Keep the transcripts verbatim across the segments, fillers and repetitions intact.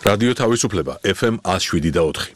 რადიო თავისუფლება ეფ ემ one oh seven და four.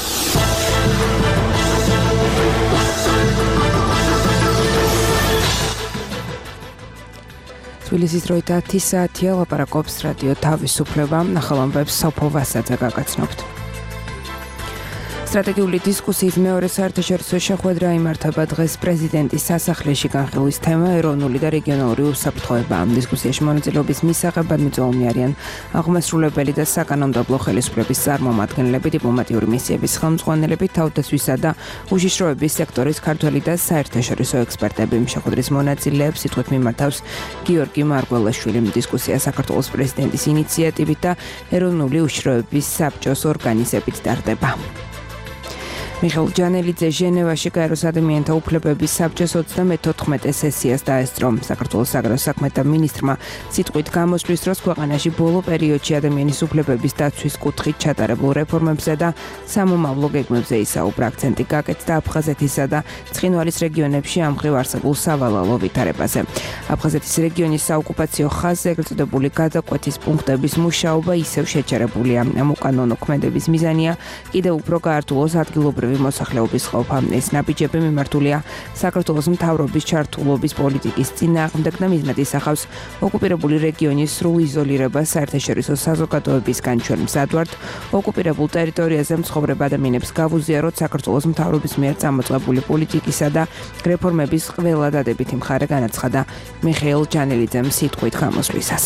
თბილისის დროით ათი საათია, ლაპარაკობს რადიო თავისუფლება, ახალ ამბებს სოფო ვასაძე გაგაცნობთ. სტრატეგიული დისკუსიის მეორე საერთაშორისო შეხვედრა იმართება დღეს პრეზიდენტის სასახლეში. განხილვის თემა ეროვნული და რეგიონალური უსაფრთხოება. ამ დისკუსიაში მონაწილეობის მისაღებად მიწვეულნი არიან აღმასრულებელი და საკანონმდებლო ხელისუფლების წარმომადგენლები, დიპლომატიური მისიების ხელმძღვანელები, თავდაცვისა და უშიშროების სექტორის ქართველი და საერთაშორისო ექსპერტები. შეხვედრის მონაწილეებს სიტყვით მიმართავს გიორგი მარგველაშვილი. დისკუსია საქართველოს პრეზიდენტის ინიციატივით და ეროვნული უშიშროების საბჭოს ორგანიზებით ტარდება. მიხეილ ჯანელიძე ჟენევაში გაეროს ადამიანთა უფლებების საბჭოს ოცდამეთოთხმეტე სესიას დაესწრო. საქართველოს საგარეო საქმეთა მინისტრმა სიტყვით გამოსვლის დროს ქვეყანაში ბოლო პერიოდში ადამიანის უფლებების დაცვის კუთხით ჩატარებულ რეფორმებზე და სამომავლო გეგმებზე ისაუბრა. აქცენტი გაკეთდა აფხაზეთისა და ცხინვალის რეგიონებში ამ მხრივ არსებულ სავალალო ვითარებაზე. აფხაზეთის რეგიონის საოკუპაციო ხაზზე ეგრეთ წოდებული გადაკვეთის პუნქტების მუშაობა ისევ შეჩერებულია. ამ უკანონო ქმედების მიზანია კიდევ უფრო გაართულოს ადგილობრივი მოსახლეობის ყოფა. ეს ნაბიჯები მიმართულია საქართველოს მთავრობის ჩართულობის პოლიტიკის წინააღმდეგ და მიზნად ისახავს ოკუპირებული რეგიონის სრულ იზოლირებას საერთაშორისო საზოგადოებისგან. ჩვენ მზადვართ ოკუპირებულ ტერიტორიაზე მცხოვრებ ადამიანებს გავუზიაროთ საქართველოს მთავრობის მიერ წამოწყებული პოლიტიკისა და რეფორმების ყველა დადებითი მხარე, განაცხადა მიხეილ ჯანელიძემ სიტყვით გამოსვლისას.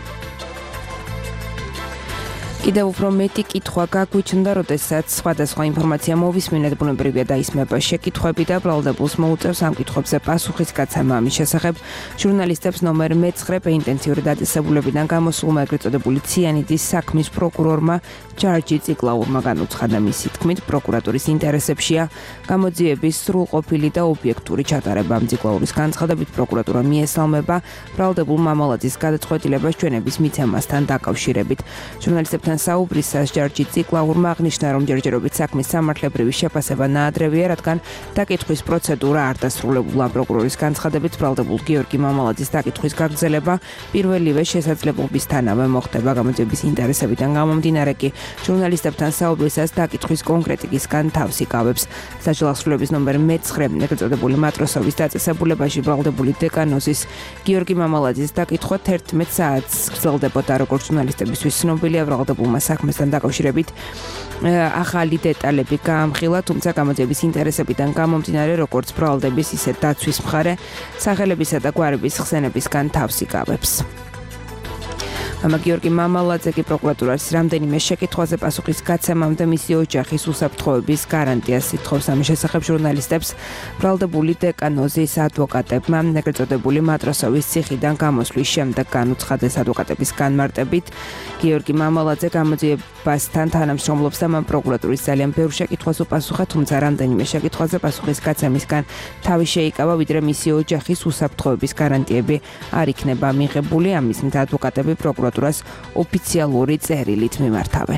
კიდევ უფრო მეტი კითხვა გაგვიჩნდა, როდესაც სხვადასხვა ინფორმაცია მოვისმინეთ, ბუნებრივია დაისმება შეკითხვები და ბრალდებულს მოუწევს ამ კითხვებზე პასუხის გაცემა. ამის შესახებ ჟურნალისტებს ნომერ მეცხრე ინტენსიური დაწესებულებიდან გამოსულმა ეგრეთ წოდებული ციანიდის საქმის პროკურორმა ჯარჯი ციკლაურმა განუცხადა. მისი თქმით, პროკურატურის ინტერესებშია გამოძიების სრულყოფილი და ობიექტური ჩატარება. ციკლაურის განცხადებით, პროკურატურა მიესალმება ბრალდებულ მამალაძის გადაწყვეტილებას ჩვენების მიცემასთან დაკავშირებით. ჟურნალისტებთან საუბრისას ჯარჯი ციკლაურმა აღნიშნა, რომ ჯერჯერობით საქმის სამართლებრივი შეფასება ნაადრევია, რადგან დაკითხვის პროცედურა არ დასრულებულა. პროკურორის განცხადებით, ბრალდებულ გიორგი მამალაძის დაკითხვის გაგრძელება პირველივე შესაძლებლობისთანავე მოხდება. გამოძიების ინტერესებიდან გამომდინარე კი ჟურნალისტებთან საუბრისას დაკითხვის კონკრეტიკისგან თავს იკავებს. საჯარო აღსრულების ნომერ მეცხრე ეგრეთ წოდებული მატროსოვის დაწესებულებაში ბრალდებული დეკანოზის გიორგი მამალაძის დაკითხვა თერთმეტ საათს გრძელდებოდა. როგორც ჟურნალისტებისთვის ცნობილია, ბრალდებულმა საქმესთან დაკავშირებით ახალი დეტალები გაამხილა, თუმცა გამოძიების ინტერესებიდან გამომდინარე, როგორც ბრალდების, ისე დაცვის მხარე სახელებისა და გვარების ხსენებისგან თავს იკავებს. ამა გიორგი მამალაძე კი პროკურატურას რამდენიმე შეკითხვაზე პასუხის გაცემამ და მისი ოჯახის უსაფრთხოების გარანტიას ითხოვს. ამის შესახებ ჟურნალისტებს ბრალდებული დეკანოზის ადვოკატებმა ეგრეთ წოდებული მატროსოვის ციხიდან გამოსვლის შემდეგ განუცხადეს. ადვოკატების განმარტებით, გიორგი მამალაძე გამოძიებასთან თანამშრომლობს და მან პროკურატურის ძალიან ბევრ შეკითხვას უპასუხა, თუმცა რამდენიმე შეკითხვაზე პასუხის გაცემისგან თავი შეიკავა, ვიდრე მისი ოჯახის უსაფრთხოების გარანტიები არ იქნება მიღებული. ამის მით ადვოკატები პროკურატურას ოფიციალური წერილით მიმართავენ.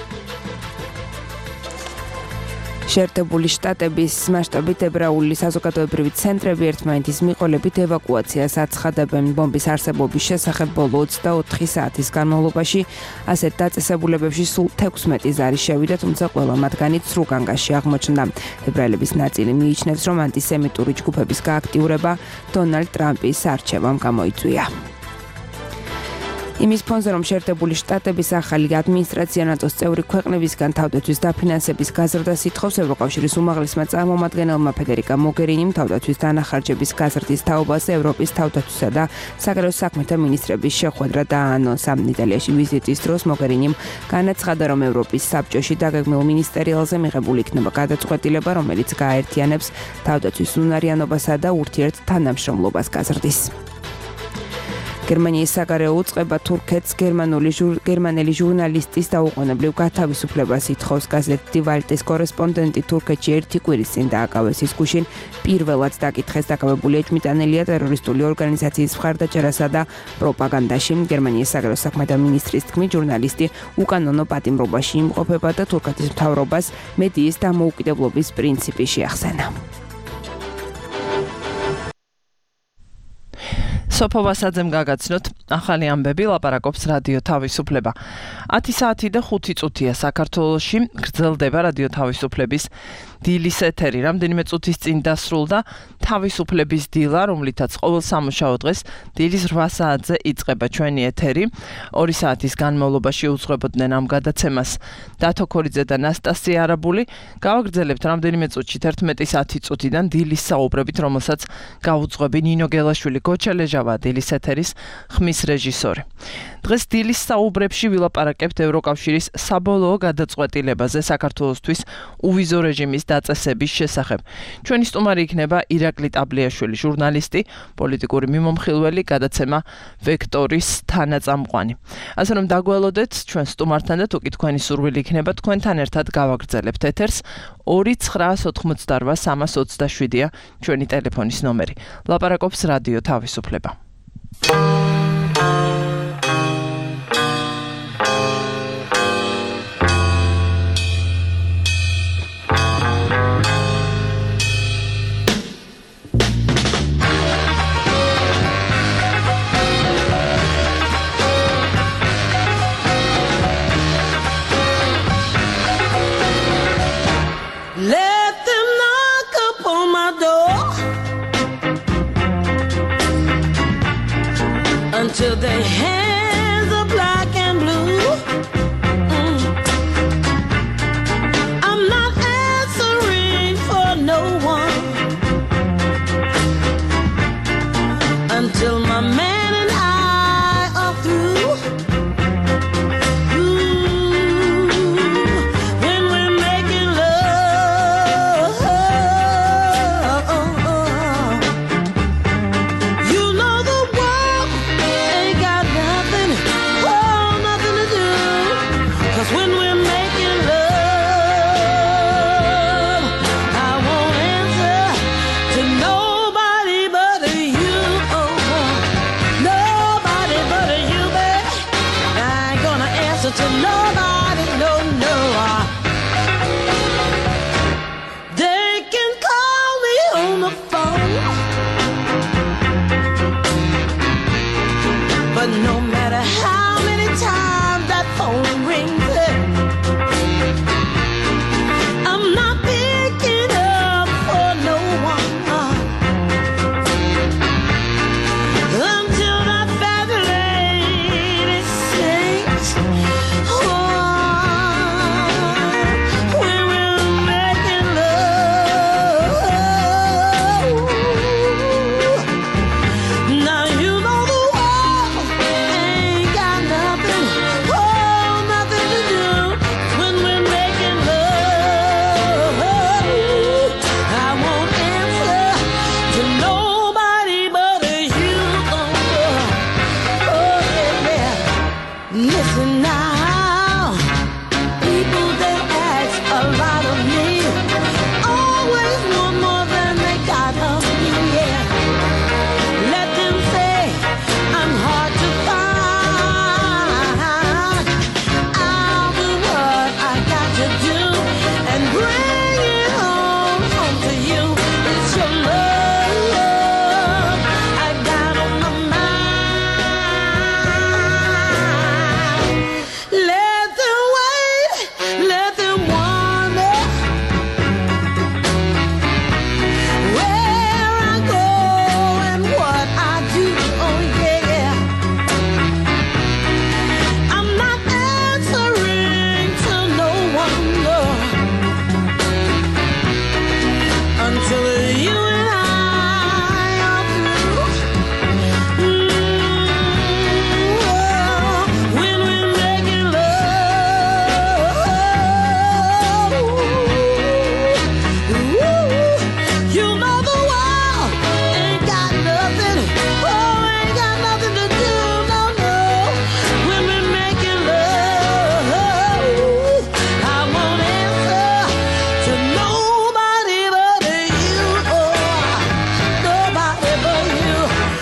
შეერთებული შტატების მასშტაბით ებრაული საზოგადოებრივი ცენტრები ერთმანეთის მიყოლებით ევაკუაციას აცხადებენ. ბომბის არსებობის შესახებ ბოლო ოცდაოთხი საათის განმავლობაში ასეთ დაწესებულებებში სულ თექვსმეტი ზარი შევიდა, თუმცა ყველა მათგანი ცრუ განგაში აღმოჩნდა. ებრაელების ნაწილი მიიჩნევს, რომ ანტისემიტური ჯგუფების გააქტიურება დონალდ ტრამპის არჩევამ გამოიწვია. იმის ფონზე, რომ შეერთებული შტატების ახალი ადმინისტრაცია ნატოს წევრი ქვეყნებისგან თავდაცვის დაფინანსების გაზრდას ითხოვს, ევროკავშირის უმაღლესმა წარმომადგენელმა ფედერიკა მოგერინიმ თავდაცვის დანახარჯების გაზრდის თაობაზე ევროპის თავდაცვისა და საგარეო საქმეთა მინისტრების შეხვედრა დააანონსა. იტალიაში ვიზიტის დროს მოგერინიმ განაცხადა, რომ ევროპის საბჭოში დაგეგმილ მინისტერიალზე მიღებული იქნება გადაწყვეტილება, რომელიც გააერთიანებს თავდაცვის უნარიანობასა და ურთიერთ თანამშრომლობას გაზრდის. გერმანიის საგარეო უწყება თურქეთს გერმანული გერმანელი ჟურნალისტის დაუყოვნებლივ გათავისუფლებას ითხოვს. გაზეთ დი ვალტის კორესპონდენტი თურქეთში ერთი კვირის წინ დააკავეს. ის გუშინ პირველად დაკითხეს. დაკავებული ეჭვმიტანელია ტერორისტული ორგანიზაციის მხარდაჭერასა და პროპაგანდაში. გერმანიის საგარეო საქმეთა მინისტრის თქმით, ჟურნალისტი უკანონო პატიმრობაში იმყოფება და თურქეთის მთავრობას მედიის დამოუკიდებლობის პრინციპი შეახსენა. სოფო ვასაძემ გაგაცნოთ ახალი ამბები ლაპარაკობს რადიო თავისუფლება. ათი საათი და ხუთი წუთია საქართველოში გრძელდება რადიო თავისუფლების დილის ეთერი. რამდენიმე წუთის წინ დასრულდა თავისუფლების დილა, რომლითაც ყოველ სამუშაო დღეს დილის რვა საათზე იწყება ჩვენი ეთერი. ორი საათის განმავლობაში უძღვებოდნენ ამ გადაცემას დათო ქორიძე და ნასტასია არაბული. გავაგრძელებთ რამდენიმე წუთში თერთმეტის ათი წუთიდან დილის საუბრებით, რომელსაც გაუძღვები ნინო გელაშვილი, გოჩელეჟავა, დილის ეთერის ხმის რეჟისორი. დღეს დილის საუბრებში ვილაპარაკებთ ევროკავშირის საბოლოო გადაწყვეტილებაზე საქართველოსთვის უვიზო რეჟიმის დაწესების შესახებ. ჩვენი სტუმარი იქნება ირაკლი ტაბლიაშვილი, ჟურნალისტი, პოლიტიკური მიმომხილველი, გადაცემა ვექტორის თანაწამყვანი. ასე რომ დაგველოდეთ ჩვენ სტუმართან და თუ კი თქვენი სურვილი იქნება თქვენთან ერთად გავაგრძელებთ ეთერს. ორი ცხრაას ოთხმოცდარვა სამას ოცდაშვიდია ჩვენი ტელეფონის ნომერი. ლაპარაკობს რადიო თავისუფლება. Until their hands are black and blue, mm. I'm not answering for no one until my man and I are through. Ooh, when we're making love, you know the world ain't got nothing, oh, nothing to do. 'Cause when we're making love, I won't answer to nobody but you. Oh, nobody but you, babe. I ain't gonna answer to nobody, no, no. They can call me on the phone, but no matter how many times that phone rings, I'm not picking up for no one until that fat lady sings. Oh, when we're making love. Now you know the world ain't got nothing, oh, nothing to do. When we're making love, I won't answer to nobody but you. Oh, oh, yeah, yeah. Listen now, people they ask a lot of me, always want more than they got of me. Yeah, let them say I'm hard to find. I'll do what I got to do and bring it home, home to you. It's your love I got on my mind. Let them wait, let them wonder where I go and what I do. Oh, yeah. I'm not answering to no one, no, until you and I are through. Mm, oh, when we're making love. Ooh, you know the world ain't got nothing, oh, ain't got nothing to do, no, no. When we're making love, I won't answer to nobody but you. Oh, nobody but you.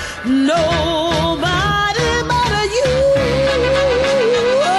Nobody but you. Oh,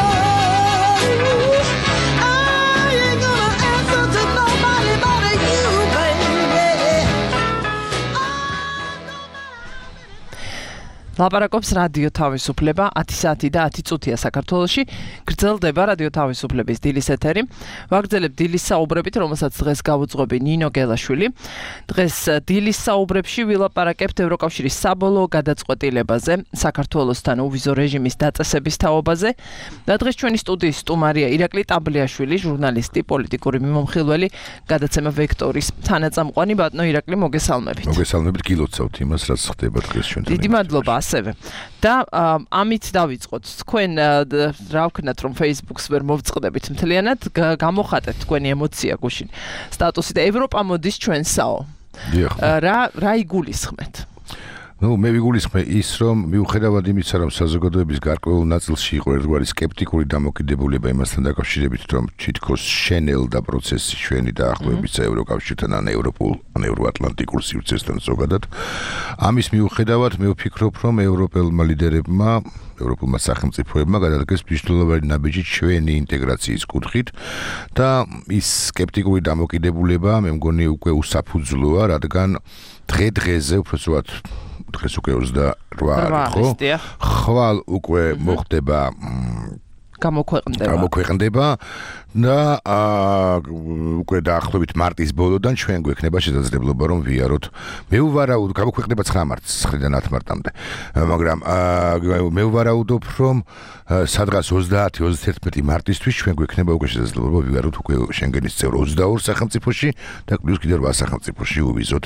I ain't gonna answer to nobody but you, baby. ლაპარაკობს რადიო თავისუფლება ათი საათი და ათი წუთია საქართველოში. გრძელდება რადიო თავისუფლების დილის ეთერი. ვაგრძელებ დილის საუბრებით, რომელსაც დღეს გავუძღვები ნინო გელაშვილი. დღეს დილის საუბრებში ვილაპარაკებთ ევროკავშირის საბოლოო გადაწყვეტილებაზე, საქართველოსთან უვიზო რეჟიმის დაწესების თაობაზე. და დღეს ჩვენი სტუდიის სტუმარია ირაკლი ტაბლიაშვილი, ჟურნალისტი, პოლიტიკური მიმომხილველი, გადაცემა ვექტორის თანაწამყვანი. ბატონო ირაკლი, მოგესალმებით. მოგესალმებით, გილოცავთ იმას, რაც ხდება დღეს ჩვენთან. დიდი მადლობა ასევე. და ამით დავიწყოთ. თქვენ რა ვქნათ, რომ Facebook-ს ვერ მოვწყდებით მთლიანად, გამოხატეთ თქვენი ემოცია გუშინ. სტატუსი და ევროპა მოდის ჩვენსაო. რა რა იგულისხმეთ? Ну, მე ვიგულისხმე ის, რომ მიუხედავად იმისა, რომ საზოგადოების გარკვეულ ნაწილში იყო ერთგვარი სკეპტიკური დამოკიდებულება იმასთან დაკავშირებით, რომ თითქოს შენელდა პროცესი ჩვენი დაახლოებისა ევროკავშირთან ან ევროპულ ან ევროატლანტიკურ სივრცესთან ზოგადად. ამის მიუხედავად მე ვფიქრობ, რომ ევროპელმა ლიდერებმა, ევროპულმა სახელმწიფოებმა გადადგეს მნიშვნელოვანი ნაბიჯი ჩვენი ინტეგრაციის კუთხით და ის სკეპტიკური დამოკიდებულება მე მგონი უკვე უსაფუძვლოა, რადგან დღე-დღეზე უბრალოდ დღეს უკვე ოცდაოთხი ხო? ხვალ უკვე მოხდება გამოქვეყნდება. გამოქვეყნდება და უკვე დაახლოებით მარტის ბოლოდან ჩვენ გვექნება შესაძლებლობა რომ ვიაროთ. მე ვვარაუდ გამოქვეყნდება ცხრა მარტს მხრიდან ათი მარტამდე. მაგრამ მე ვვარაუდობ რომ სადღაც ოცდაათი ოცდაერთმეტი მარტისთვის ჩვენ გვექნება უკვე შესაძლებლობა ვიაროთ უკვე შენგენის წევრ ოცდაორ სახელმწიფოში და პლუს კიდევ რვა სახელმწიფოში უვიზოთ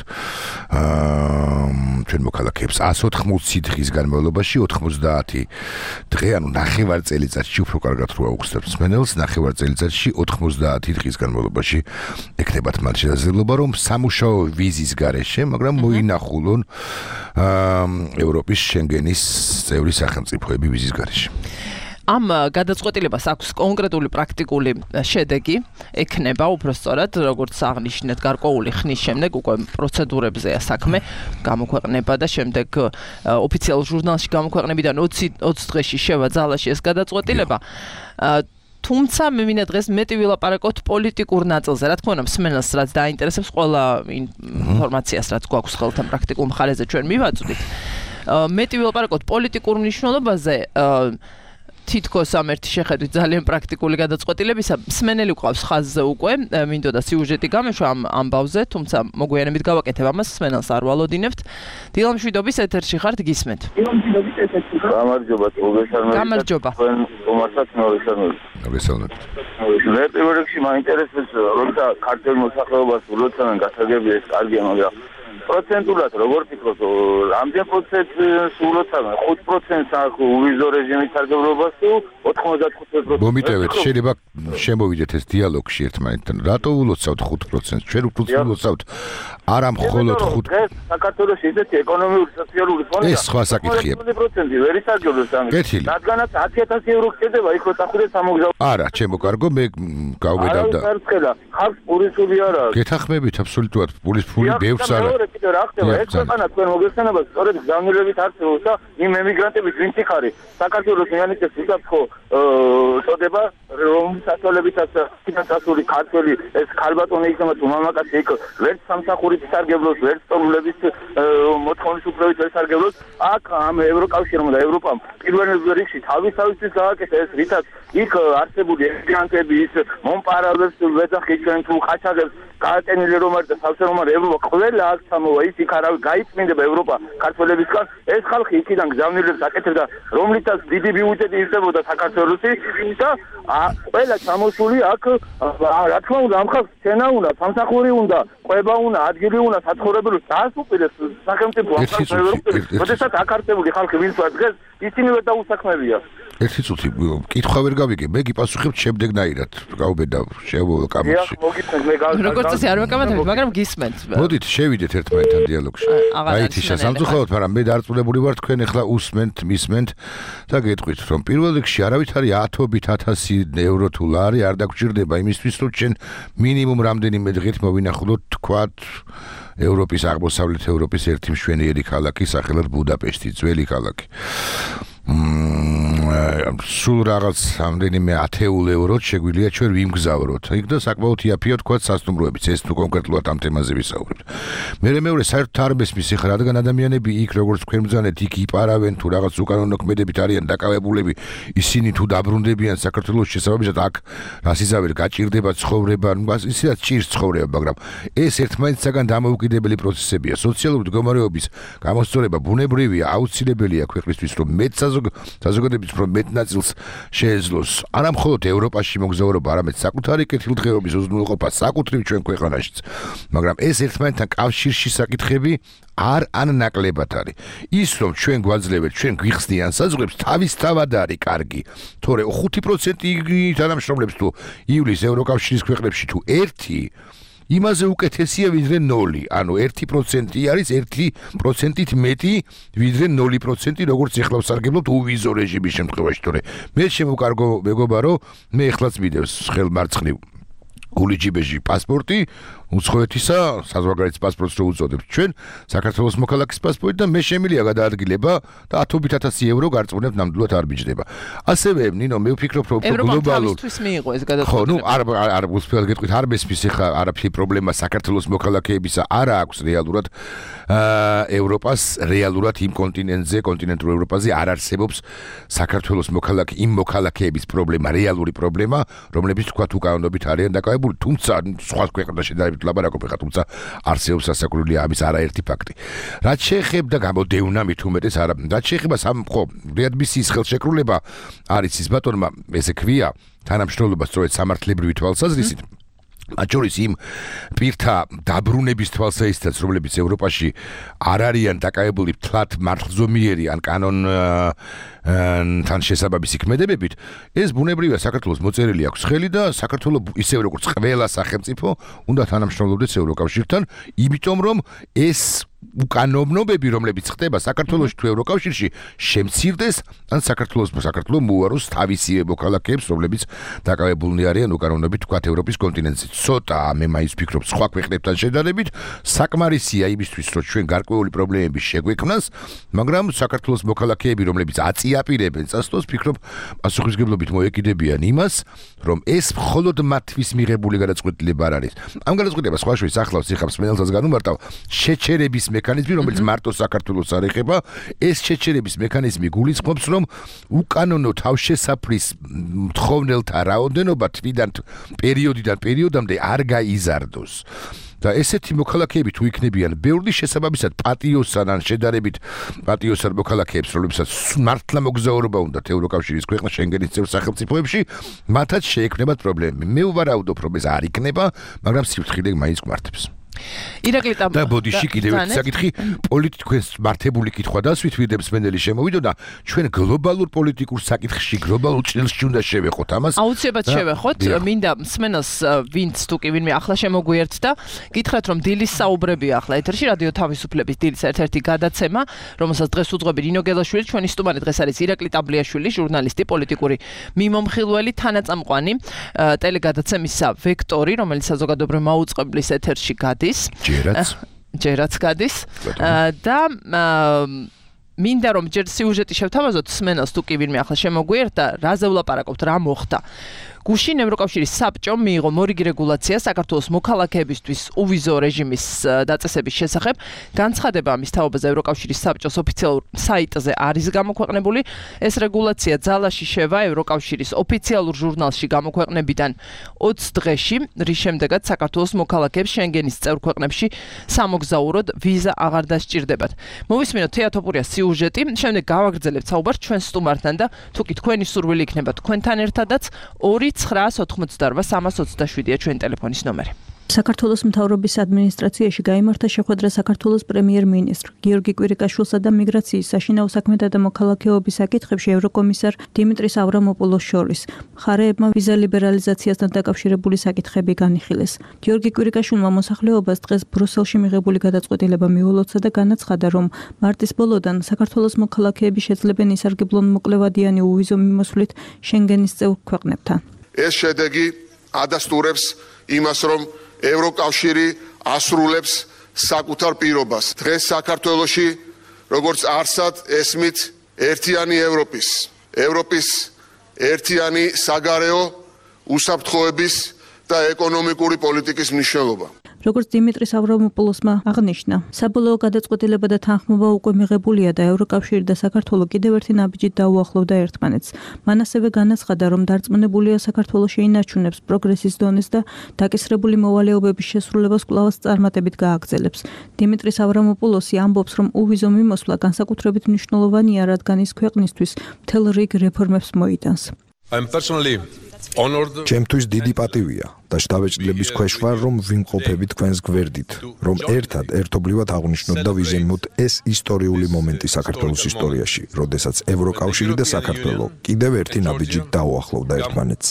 ჩვენ მოქალაქეებს εκατს ოთხმოცი დღის განმავლობაში ოთხმოცდაათი დღე ანუ ნახევარ წელიწადში უფრო კარგად რო აუხსნათ მსმენელს ნახევარ წელიწადში ოთხმოცდაათი დღის განმავლობაში ექნებათ მათ შესაძლებლობა რომ სამუშაო ვიზის გარეშე მაგრამ მოინახულონ ევროპის შენგენის წევრი სახელმწიფოები ვიზის გარეშე. ამ გადაწყვეტილებას აქვს კონკრეტული პრაქტიკული შედეგი, ექნება უბრალოდ როგორც აღნიშნეთ გარკვეული ხნის შემდეგ უკვე პროცედურებზეა საქმე, გამოქვეყნება და შემდეგ ოფიციალურ ჟურნალში გამოქვეყნებიდან ოცი დღეში შევა ძალაში ეს გადაწყვეტილება. თუმცა მე მინდა დღეს მეტი ვილაპარაკოთ პოლიტიკურ ნაწილზე. რა თქმა უნდა, მსმენელს რაც დაინტერესებს ყველა ინფორმაციას, რაც გვაქვს ხელთან პრაქტიკულ მხარეზე ჩვენ მივაწვდით. მეტი ვილაპარაკოთ პოლიტიკურ მნიშვნელობაზე. თითქოს ამ ერთი შეხედვით ძალიან პრაქტიკული გადაწყვეტილებისა მსმენელი ყავს ხაზზე უკვე მინდოდა სიუჟეტი გამეშვა ამ ამბავზე, თუმცა მოგვიანებით გავაკეთებ ამას, მსმენელს არ ვალოდინებთ. დილა მშვიდობის ეთერში ხართ, გისმენთ. გამარჯობა, მოგესალმებით. გამარჯობა. თომასაც მოგესალმებით. მოგესალმებით. მე პირველ რიგში მაინტერესებს, როცა ქართულ მოსახლეობას ულოცავენ გასაგები ეს კარგია, მაგრამ პროცენტულად როგორ ფიქრობთ, რამდენ პროცენტს ულოცავენ? ხუთ პროცენტს აქვს უვიზო რეჟიმის სარგებლობას თუ ოთხმოცდათხუთმეტი პროცენტი? მომიტევეთ, შეიძლება შემოვიდეთ ეს დიალოგში ერთმანეთთან. რატო ულოცავთ ხუთ პროცენტს? ჩვენ უფრო ულოცავთ არა მხოლოდ ხუთ პროცენტს. საქართველოში ისეთი ეკონომიური სოციალური ფონდი ეს სხვა საკითხია. ოცდაათი პროცენტი ვერ ისარგებლოს ამით. რადგანაც ათი ათასი евро გჭირდება იქ რო წახვიდე სამოგზაუროდ. არა, ჩემო კარგო, მე გავბედავ და ხალხს პურის ფული არ აქვს. გეთახმებით აბსოლუტურად პურის ფული ბევრს არ აქვს. კიდე რა ხდება ეს ქვეყანა თქვენ მოგესწრებით სწორედ გზავნილებით არსებობს და იმ ემიგრანტების ვინც იხარი საქართველოს მიანიჭებს უსაფრთხო წოდება რომ სათვალებითაც ფინანსური ქართველი ეს ქალბატონი იქნება თუ მამაკაცი იქ ვერც სამსახურით ისარგებლოს ვერც სტუმრების მოთხოვნის უფლებით ვერ ისარგებლოს აქ ამ ევროკავშირმა და ევროპამ პირველ რიგში თავისთავისთვის გააკეთა ეს რითაც იქ არსებული ემიგრანტები ის მომპარავებს ვეძახით ჩვენ თუ ხაჩაღებს გაატენილი რომ არის და სავსე რომ არის ევროპა ყველა აქ სამოვა ის იქ არა გაიწმინდება ევროპა ქართველებისგან ეს ხალხი იქიდან გზავნილებს აკეთებდა რომლითაც დიდი ბიუჯეტი იღებოდა საქართველოსი და ყველა ჩამოსული აქ რა თქმა უნდა ამ ხალხს ცენა უნდა სამსახური უნდა ყვება უნდა ადგილი უნდა საცხოვრებელი დაასუპირდეს სახელმწიფო ამ ხალხს როდესაც აქ არსებული ხალხი ვინც ვარ დღეს ისინი ვერ დაუსაქმებია ერთი წუთი კითხვა ვერ გავიგე მე გიპასუხებ შემდეგნაირად გავბედავ შევალ კამერაში როგორც წესი არ ვაკამათებით მაგრამ გისმენთ მოდით შევიდეთ ერთმანეთთან დიალოგში აი თიშა სამწუხაროდ მაგრამ მე დარწმუნებული ვარ თქვენ ახლა უსმენთ მისმენთ და გეტყვით რომ პირველ რიგში არავითარი ათობით ათასი ევრო თუ ლარი არ დაგჭირდება იმისთვის რომ ჩვენ მინიმუმ რამდენიმე დღით მოვინახულოთ თქვათ ევროპის აღმოსავლეთ ევროპის ერთი მშვენიერი ქალაქი სახელად ბუდაპეშტი ძველი ქალაქი სულ რაღაც რამდენიმე ათეულ ევროთ შეგვიძლია ჩვენ ვიმგზავროთ. იქ და საკმაოდ იაფია თქვა სასტუმროებიც, ეს თუ კონკრეტულად ამ თემაზე ვისაუბრებთ. მე მეორე საერთოდ არ მესმის ეხლა, რადგან ადამიანები იქ როგორც თქვენ ბრძანეთ, იქ იპარავენ თუ რაღაც უკანონო ქმედებით არიან დაკავებულები, ისინი თუ დაბრუნდებიან საქართველოს შესაბამისად აქ რასიზავერ გაჭირდება ცხოვრება, ისედაც ჭირს ცხოვრება, მაგრამ ეს ერთმანეთისაგან დამოუკიდებელი პროცესებია. სოციალური მდგომარეობის გამოსწორება ბუნებრივია, აუცილებელია ქვეყნისთვის, რომ მეტ საზოგადოების რომ მეტ ნაწილს შეეძლოს. არა მხოლოდ ევროპაში მოგზაურობა, არამედ საკუთარი კეთილდღეობის უზრუნველყოფა საკუთრივ ჩვენ ქვეყანაშიც. მაგრამ ეს ერთმანეთთან კავშირში საკითხები არ ან ნაკლებად არის. ის რომ ჩვენ გვაძლევთ, ჩვენ გვიხსნიან საზღვრებს, თავისთავად არის კარგი. თორე ხუთი პროცენტი თანამშრომლებს თუ იulis ევროკავშირის ქვეყნებში თუ ერთი იმაზე უკეთესია ვიდრე ნოლი. ანუ ერთი პროცენტი არის ერთი პროცენტით მეტი ვიდრე ნოლი პროცენტი, როგორც ეხლა ვსარგებლობთ უვიზო რეჟიმის შემთხვევაში. თორე მე შემოვკარგო მეგობა, რომ მე ეხლაც მიდევს ხელმარცხნივ გულიჯიბეში პასპორტი, უცხოეთისა საზღვარგარეთის პასპორტს რო უწოდებთ ჩვენ, საქართველოს მოქალაქის პასპორტი და მე შემილია გადაადგილება და ათობით ათასი ევრო გარწმუნებთ ნამდვილად არ მიჯდება. ასევე ნინო მე ვფიქრობ რომ გლობალურ ევროპასთვის მიიღო ეს გადაწყვეტილება. ხო, ნუ არ არ გულწრფელად გეტყვით, არ მესმის ეხა არაფერი პრობლემა საქართველოს მოქალაქეებისა არა აქვს რეალურად ევროპას რეალურად იმ კონტინენტზე, კონტინენტურ ევროპაზე არ არსებობს საქართველოს მოქალაქე იმ მოქალაქეების პრობლემა, რეალური პრობლემა, რომლებიც თქვა უკანონობით არიან დაკავებული, თუმცა სხვა ქვეყნებში და ლაბარაკობ ხა, თუმცა არსებობს ასაკურველი ამის არაერთი ფაქტი. რაც შეეხება გამოდევნა მით უმეტეს არა, რაც შეეხება სამ ხო, რეადმისიის ხელშეკრულება არის ის ბატონმა, ესე ქვია, თანამშრომლობა სწორედ სამართლებრივი თვალსაზრისით. მათ შორის იმ პირთა დაბრუნების თვალსაზრისით, რომლებიც ევროპაში არ არიან დაკავებული თლათ მართლზომიერი ან კანონ თან შესაბამისი ქმედებებით, ეს ბუნებრივია საქართველოს მოწერილი აქვს ხელი და საქართველოს ისევ როგორც ყველა სახელმწიფო უნდა თანამშრომლობდეს ევროკავშირთან, იმიტომ რომ ეს უკანონობები, რომლებიც ხდება საქართველოში თუ ევროკავშირში, შემცირდეს ან საქართველოს საქართველოს მოუაროს თავისი მოქალაქეებს, რომლებიც დაკავებულნი არიან უკანონობით თქვათ ევროპის კონტინენტზე. ცოტა მე მაინც ვფიქრობ სხვა ქვეყნებთან შედარებით, საკმარისია იმისთვის, რომ ჩვენ გარკვეული პრობლემები შეგვექმნას, მაგრამ საქართველოს მოქალაქეები, რომლებიც აწიაპირებენ წასვლას, ვფიქრობ, პასუხისმგებლობით მოეკიდებიან იმას, რომ ეს მხოლოდ მათთვის მიღებული გადაწყვეტილება არ არის. ამ გადაწყვეტილებას სხვა შორის ახლავს ეხა მსმენელსაც განუმარტავ შეჩერების მექანიზმი, რომელიც მარტო საქართველოს არ ეხება, ეს შეჩერების მექანიზმი გულისხმობს, რომ უკანონო თავშესაფრის მთხოვნელთა რაოდენობა თვიდან პერიოდიდან პერიოდამდე არ გაიზარდოს. და ესეთი მოქალაქეები თუ იქნებიან ბევრი შესაბამისად პატიოსთან ან შედარებით პატიოსთან მოქალაქეებს, რომლებსაც მართლა მოგზაურობა უნდათ ევროკავშირის ქვეყნა შენგენის წევრ სახელმწიფოებში, მათაც შეექმნებათ პრობლემები. მე ვარაუდობ, რომ ეს არ იქნება, მაგრამ სიფრთხილე მაინც გვართებს. ირაკლი და ბოდიში კიდევ ერთი საკითხი, პოლიტიკოს მართებული კითხვა დასვით ვიდებს მენელი შემოვიდო და ჩვენ გლობალურ პოლიტიკურ საკითხში, გლობალურ ჭრილში უნდა შევეხოთ ამას. აუცილებლად შევეხოთ. მინდა მსმენელს ვინც თუ კი ვინმე ახლა შემოგვიერთდა, გითხრათ რომ დილის საუბრებია ახლა ეთერში რადიო თავისუფლების დილის ერთ-ერთი გადაცემა, რომელსაც დღეს უძღვები ნინო გელაშვილი, ჩვენი სტუმარი დღეს არის ირაკლი ტაბლიაშვილი, ჟურნალისტი, პოლიტიკური მიმომხილველი, თანაწამყვანი ტელეგადაცემისა ვექტორი, რომელიც საზოგადოებრივ მაუწყებლის ეთერში გადის. ჯერაც ჯერაც გადის და მინდა რომ ჯერ სიუჟეტი შევთავაზოთ მსმენელს თუ კი ვინმე ახლა შემოგვიერთდა, რაზე ვლაპარაკობთ, რა მოხდა. გუშინ ევროკავშირის საბჭომ მიიღო მორიგი რეგულაცია საქართველოს მოქალაქეებისთვის უვიზო რეჟიმის დაწესების შესახებ. განცხადება ამის თაობაზე ევროკავშირის საბჭოს ოფიციალურ საიტზე არის გამოქვეყნებული. ეს რეგულაცია ძალაში შევა ევროკავშირის ოფიციალურ ჟურნალში გამოქვეყნებიდან ოცი დღეში, რის შემდეგაც საქართველოს მოქალაქეებს შენგენის წევრ ქვეყნებში სამოგზაუროდ ვიზა აღარ დასჭირდებათ. მოვისმინოთ თეატოპურიას სიუჟეტი, შემდეგ გავაგრძელებთ საუბარს ჩვენ სტუმართან და თუ კი თქვენი სურვილი იქნება თქვენთან ერთადაც ორი ცხრაას ოთხმოცდაორვა სამას ოცდაშვიდია ჩვენი ტელეფონის ნომერი. საქართველოს მთავრობის ადმინისტრაციაში გაიმართა შეხვედრა საქართველოს პრემიერ-მინისტრ გიორგი კვირიკაშვილსა და მიგრაციის, საშინაო საქმეთა და მოქალაქეობის საკითხებში ევროკომისარ დიმიტრის ავრამოპულოს შორის. მხარეებმა ვიზა ლიბერალიზაციასთან დაკავშირებული საკითხები განიხილეს. გიორგი კვირიკაშვილმა მოსახლეობას დღეს ბრუსელში მიღებული გადაწყვეტილება მიულოცა და განაცხადა, რომ მარტის ბოლოდან საქართველოს მოქალაქეები შეძლებენ ისარგებლონ მოკლევადიანი უვიზო მიმოსვლით შენგენის წევრ ქვეყნებთან. ეს შედეგი ადასტურებს იმას, რომ ევროკავშირი ასრულებს საკუთარ პირობას. დღეს საქართველოში, როგორც არსად ესმით ერთიანი ევროპის ევროპის ერთიანი საგარეო უსაფრთხოების და ეკონომიკური პოლიტიკის მნიშვნელობა. როგორც დიმიტრის ავრამოპულოსმა აღნიშნა, საბოლოო გადაწყვეტილება და თანხმობა უკვე მიღებულია და ევროკავშირი და საქართველო კიდევ ერთი ნაბიჯით დაუახლოვდა ერთმანეთს. მან ასევე განაცხადა, რომ დარწმუნებულია საქართველო შეინარჩუნებს პროგრესის დონეს და დაკისრებული მოვალეობების შესრულებას კვლავაც წარმატებით გააგრძელებს. დიმიტრის ავრამოპულოსი ამბობს, რომ უვიზო მიმოსვლა განსაკუთრებით მნიშვნელოვანია, რადგან ის ქვეყნისთვის მთელ რიგ რეფორმებს მოიტანს. I'm personally ჩემთვის დიდი პატივია და შთაბეჭდილების ქვეშ ვარ, რომ ვიმყოფები თქვენს გვერდით, რომ ერთად ერთობლივად აღვნიშნოთ და ვიზემოთ ეს ისტორიული მომენტი საქართველოს ისტორიაში, როდესაც ევროკავშირი და საქართველო კიდევ ერთი ნაბიჯით დაუახლოვდა ერთმანეთს.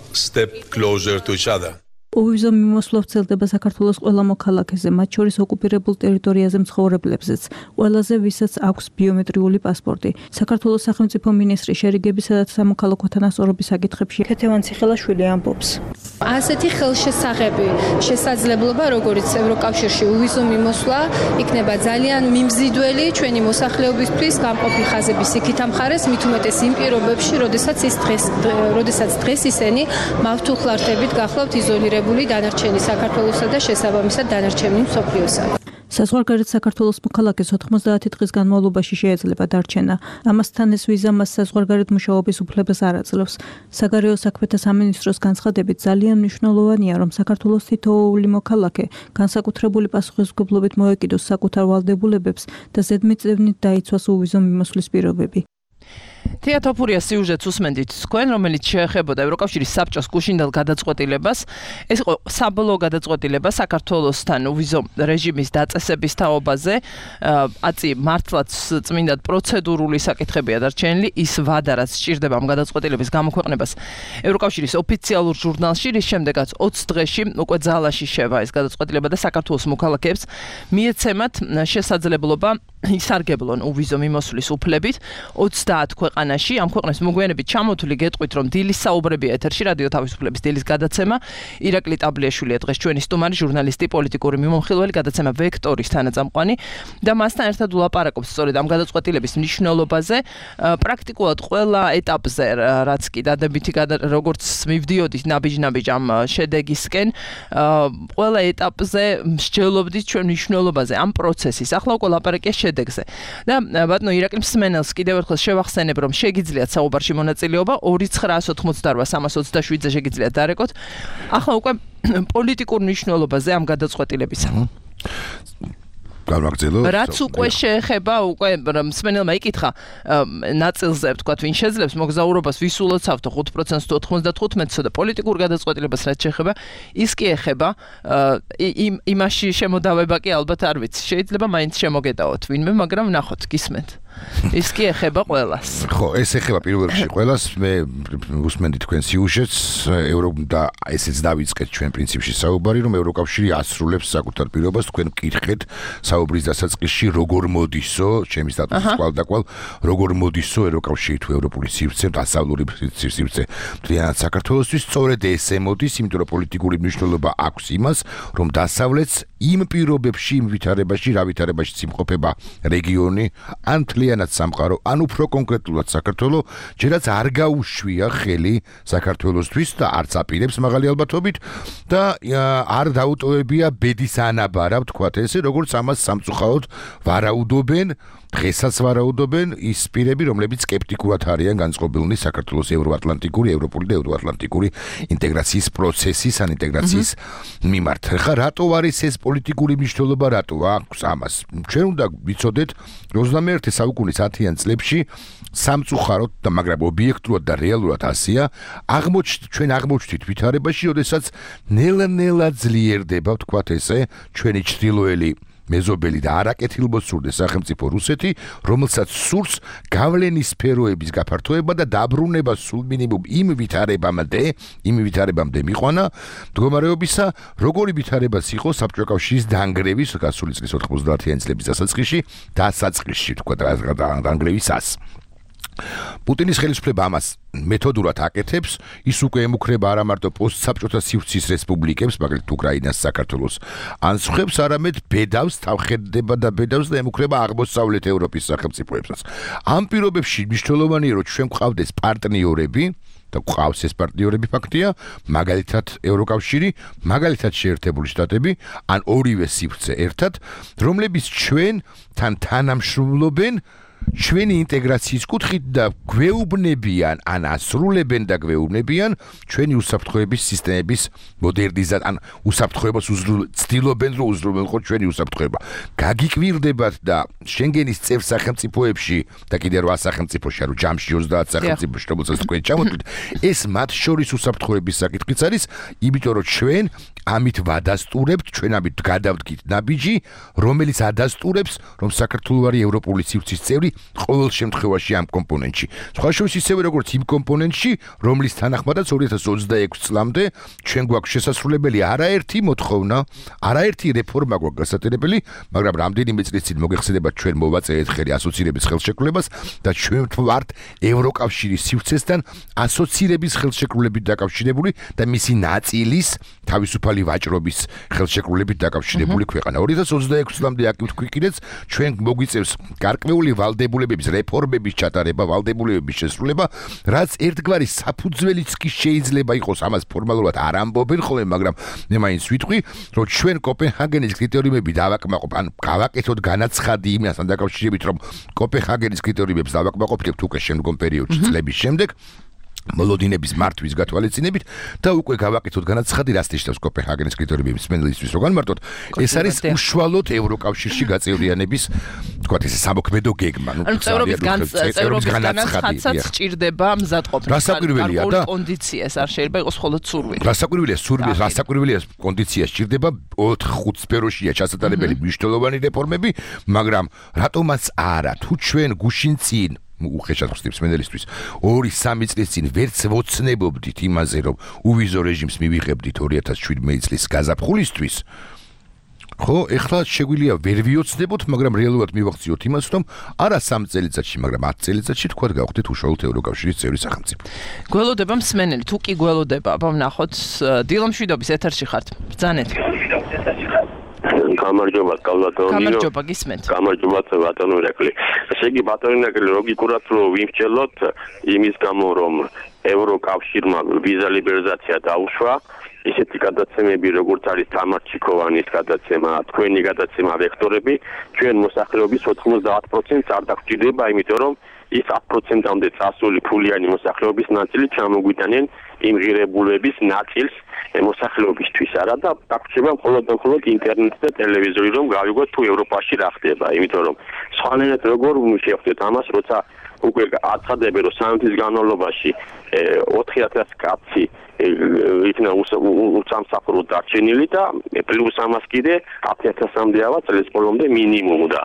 უვიზო მიმოსვლა ვრცელდება საქართველოს ყველა მოქალაქეზე, მათ შორის ოკუპირებულ ტერიტორიაზე მცხოვრებლებზეც, ყველაზე ვისაც აქვს ბიომეტრიული პასპორტი. საქართველოს სახელმწიფო მინისტრი შერიგებისა და სამოქალაქო თანასწორობის საკითხებში ქეთევან ციხელაშვილი ამბობს. ასეთი ხელშესახები, შესაძლებლობა, როგორც ევროკავშირში უვიზო მიმოსვლა, იქნება ძალიან მიმზიდველი ჩვენი მოსახლეობისთვის გამყოფი ხაზების იქით ამხარეს, მით უმეტეს იმ პირობებში, როდესაც ის დღეს, როდესაც დღეს ისინი მავთულხლართებით გახლავთ იზოლირებული დანარჩენი საქართველოსა და შესაბამისად დანარჩენი მსოფლიოსა. საზღვარგარეთ საქართველოს მოქალაქეს ოთხმოცდაათი დღის განმავლობაში შეიძლება დარჩენა. ამასთან ეს ვიზა მას საზღვარგარეთ მუშაობის უფლებას არ აძლევს. საგარეო საქმეთა სამინისტროს განცხადებით ძალიან მნიშვნელოვანია, რომ საქართველოს თითოეული მოქალაქე განსაკუთრებული პასუხისმგებლობით მოეკიდოს საკუთარ ვალდებულებებს და ზედმიწევნით დაიცვას უვიზო მიმოსვლის პირობები. თეატოფურია სიუჟეტს უსმენდით თქვენ, რომელიც შეეხებოდა ევროკავშირის საბჭოს გუშინდელ გადაწყვეტილებას. ეს იყო საბოლოო გადაწყვეტილება საქართველოსთან უვიზო რეჟიმის დაწესების თაობაზე. აწი მართლაც წმინდად პროცედურული საკითხებია დარჩენილი. ის ვადა, რაც სჭირდება ამ გადაწყვეტილების გამოქვეყნებას ევროკავშირის ოფიციალურ ჟურნალში, რის შემდეგაც ოცი დღეში უკვე ძალაში შევა ეს გადაწყვეტილება და საქართველოს მოქალაქეებს მიეცემათ შესაძლებლობა ისარგებლონ უვიზო მიმოსვლის უფლებით ოცდაათ ქვეყანაში. ამ ქვეყნებს მოგვიანებით ჩამოთვლი გეტყვით, რომ დილის საუბრებია ეთერში რადიო თავისუფლების დილის გადაცემა. ირაკლი ტაბლიაშვილია დღეს ჩვენი სტუმარი, ჟურნალისტი, პოლიტიკური მიმომხილველი, გადაცემა ვექტორის თანაწამყვანი და მასთან ერთად ვლაპარაკობს სწორედ ამ გადაწყვეტილების მნიშვნელობაზე. პრაქტიკულად ყველა ეტაპზე, რაც კი დადებითი როგორც მივდიოდით ნაბიჯ-ნაბიჯ ამ შედეგისკენ, ყველა ეტაპზე მსჯელობდით ჩვენ მნიშვნელობაზე ამ პროცესის. ახლა უკვე ლაპარაკია შედეგზე. და ბატონო ირაკლი მსმენელს კიდევ ერთხელ შევახსენებ, რომ შეგიძლიათ საუბარში მონაწილეობა ორი ცხრაას ოცდაოთხ სამას ოცდაშვიდზე შეგიძლიათ დარეკოთ. ახლა უკვე პოლიტიკურ მნიშვნელობაზე ამ გადაწყვეტილებისა. გავაგრძელო. რაც უკვე შეეხება, უკვე მსმენელმა იკითხა ნაწილზე, ვთქვათ, ვინ შეძლებს მოგზაურობას, ვის ულოცავთო ხუთ პროცენტს თუ ოთხმოცდათხუთმეტს და პოლიტიკურ გადაწყვეტილებას რაც შეეხება, ის კი ეხება იმ იმაში შემოდავება კი ალბათ არ ვიცი. შეიძლება მაინც შემოგედაოთ ვინმე, მაგრამ ნახოთ, გისმენთ. ის კი ეხება ყველას. ხო, ეს ეხება პირველ რიგში ყველას. მე უსმენდი თქვენ სიუჟეტს, ევროპ და ესეც დავიწყეთ ჩვენ პრინციპში საუბარი, რომ ევროკავშირი ასრულებს საკუთარ პირობას, თქვენ მკითხეთ საუბრის დასაწყისში როგორ მოდისო, ჩემი სტატუსის კვალდაკვალ, როგორ მოდისო ევროკავშირი თუ ევროპული სივრცე, დასავლური სივრცე მთლიანად საქართველოსთვის, სწორედ ესე მოდის, იმიტომ რომ პოლიტიკური მნიშვნელობა აქვს იმას, რომ დასავლეთს იმ პირობებში, იმ ვითარებაში, რა ვითარებაში იმყოფება რეგიონი, ან მთლიანად სამყარო, ან უფრო კონკრეტულად საქართველო, ჯერაც არ გაუშვია ხელი საქართველოსთვის და არც აპირებს მაღალი ალბათობით და არ დაუტოვებია ბედის ანაბარა, ვთქვათ ესე, როგორც ამას სამწუხაროდ ვარაუდობენ, დღესაც ვარაუდობენ ის პირები, რომლებიც სკეპტიკურად არიან განწყობილნი საქართველოს ევროატლანტიკური, ევროპული და ევროატლანტიკური ინტეგრაციის პროცესის, ან ინტეგრაციის მიმართ. ხა რატო არის ეს პოლიტიკური მნიშვნელობა, რატო აქვს ამას? ჩვენ უნდა ვიცოდეთ ოცდამეერთე საუკუნის ათიან წლებში სამწუხაროდ და მაგრამ ობიექტურად და რეალურად ასია, აღმოჩნდ ჩვენ აღმოჩნდით ვითარებაში, როდესაც ნელა-ნელა ძლიერდება, ვთქვათ ესე, ჩვენი ჩრდილოელი მეზობელი და არაკეთილმოსურნე სახელმწიფო რუსეთი, რომელსაც სურს გავლენის სფეროების გაფართოება და დაბრუნება სულ მინიმუმ იმ ვითარებამდე, იმ ვითარებამდე მიყვანა, მდგომარეობისა, როგორი ვითარებაც იყო საბჭოთა კავშირის დანგრევის გასული წლის ოთხმოცდაათიანი წლების დასაწყისში, დასაწყისში, თქვა დანგრევისას. პუტინის ხელისუფლება ამას მეთოდურად აკეთებს, ის უკვე ემუქრება არა მარტო პოსტსაბჭოთა სივრცის რესპუბლიკებს, მაგალითად უკრაინას, საქართველოს, ან სხვებს, არამედ ბედავს, თავხედდება და ბედავს და ემუქრება აღმოსავლეთ ევროპის სახელმწიფოებსაც. ამ პირობებში მნიშვნელოვანია, რომ ჩვენ გვყავდეს პარტნიორები და გვყავს ეს პარტნიორები ფაქტია, მაგალითად ევროკავშირი, მაგალითად შეერთებული შტატები, ან ორივე სივრცე ერთად, რომლებიც ჩვენთან თანამშრომლობენ ჩვენი ინტეგრაციის კუთხით და გვეუბნებიან, ან ასრულებენ და გვეუბნებიან ჩვენი უსაფრთხოების სისტემების მოდერნიზაციას, ან უსაფრთხოებას უზრუნველყოფენ, რომ უზრუნველყოთ ჩვენი უსაფრთხოება. გაგიკვირდებათ და შენგენის წევრ სახელმწიფოებში და კიდე რვა სახელმწიფოში, ანუ ჯამში ოცდაათ სახელმწიფოში, რომელსაც თქვენ ჩამოთვლით, ეს მათ შორის უსაფრთხოების საკითხიც არის, იმიტომ რომ ჩვენ ამით ვადასტურებთ, ჩვენ ამით გადავდგით ნაბიჯი, რომელიც ადასტურებს, რომ საქართველო არის ევროპული სივრცის წევრი ყოველ შემთხვევაში ამ კომპონენტში. სხვა შორის ისევე როგორც იმ კომპონენტში, რომლის თანახმადაც ორი ათას ოცდაექვსი წლამდე ჩვენ გვაქვს შესასრულებელი არაერთი მოთხოვნა, არაერთი რეფორმა გვაქვს გასატარებელი, მაგრამ რამდენიმე წლის წინ მოგეხსენებათ ჩვენ მოვაწერეთ ხელი ასოცირების ხელშეკრულებას და ჩვენ ვართ ევროკავშირის სივრცესთან ასოცირების ხელშეკრულებით დაკავშირებული და მისი ნაწილის თავისუფალი ვაჭრობის ხელშეკრულებით დაკავშირებული ქვეყანა. ორი ათას ოცდაექვსი წლამდე აქ ვთქვი კიდეც ჩვენ მოგვიწევს გარკვეული ვალდებულებების რეფორმების ჩატარება, ვალდებულებების შესრულება, რაც ერთგვარი საფუძველიც კი შეიძლება იყოს, ამას ფორმალურად არ ამბობენ ხოლმე, მაგრამ მე მაინც ვიტყვი, რომ ჩვენ კოპენჰაგენის კრიტერიუმები დავაკმაყოფ, ან გავაკეთოთ განაცხადი იმასთან დაკავშირებით, რომ კოპენჰაგენის კრიტერიუმებს დავაკმაყოფილებთ უკვე შემდგომ პერიოდში წლების შემდეგ. მოლოდინების მართვის გათვალისწინებით და უკვე გავაკეთოთ განაცხადი, რაც ნიშნავს კოპენჰაგენის კრიტერიუმების მენელისთვის რო განმარტოთ. ეს არის უშუალოდ ევროკავშირში გაწევრიანების, თქვათ ესე სამოქმედო გეგმა, ნუ წევრობის განაცხადსაც სჭირდება მზადყოფნა. რასაკვირველია და კონდიციას არ შეიძლება იყოს მხოლოდ სურვილი. რასაკვირველია, სურვილი, რასაკვირველია კონდიცია სჭირდება ოთხ ხუთ სფეროშია ჩასატარებელი მნიშვნელოვანი რეფორმები, მაგრამ რატომაც არა, თუ ჩვენ გუშინ წინ უხეშად ხსნებს მენელისთვის ორი სამი წლის წინ ვერც ვოცნებობდით იმაზე, რომ უვიზო რეჟიმს მივიღებდით ორი ათას შვიდმეტი წლის გაზაფხულისთვის. ხო, ეხლა შეგვიძლია ვერ ვიოცნებოთ, მაგრამ რეალურად მივახციოთ იმას, რომ არა სამ წელიწადში, მაგრამ ათ წელიწადში თქვათ გავხდეთ უშუალოდ ევროკავშირის წევრი სახელმწიფო. გველოდება მსმენელი, თუ კი გველოდება, აბა ვნახოთ, დილომშვიდობის ეთერში ხართ. ბრძანეთ. გამარჯობა, კალვატონიო. გამარჯობა, გისმენთ. გამარჯობა, ბატონო ირაკლი. ესე იგი, ბატონო ირაკლი, ლოგიკურად რომ ვიმსჯელოთ იმის გამო, რომ ევროკავშირმა ვიზა ლიბერალიზაცია დაუშვა, ისეთი გადაცემები, როგორც არის თამარ ჩიქოვანის გადაცემა, თქვენი გადაცემა ვექტორები, ჩვენ მოსახლეობის ოთხმოცდაათ პროცენტს არ დაგვჭირდება, იმიტომ რომ ის ათ პროცენტამდე წასული ფულიანი მოსახლეობის ნაწილი ჩამოგვიტანენ იმ ღირებულების ნაწილს მოსახლეობისთვის არა და დაგვჭირდება მხოლოდ და მხოლოდ ინტერნეტი და ტელევიზორი, რომ გავიგოთ თუ ევროპაში რა ხდება, იმიტომ რომ სხვანაირად როგორ შევხვდეთ ამას, როცა უკვე აცხადებენ, რომ სამი თვის განმავლობაში ოთხი ათას კაცი იქნა უსამსახუროდ დარჩენილი და პლუს ამას კიდე ათი ათასამდე ავა წელს ბოლომდე მინიმუმ და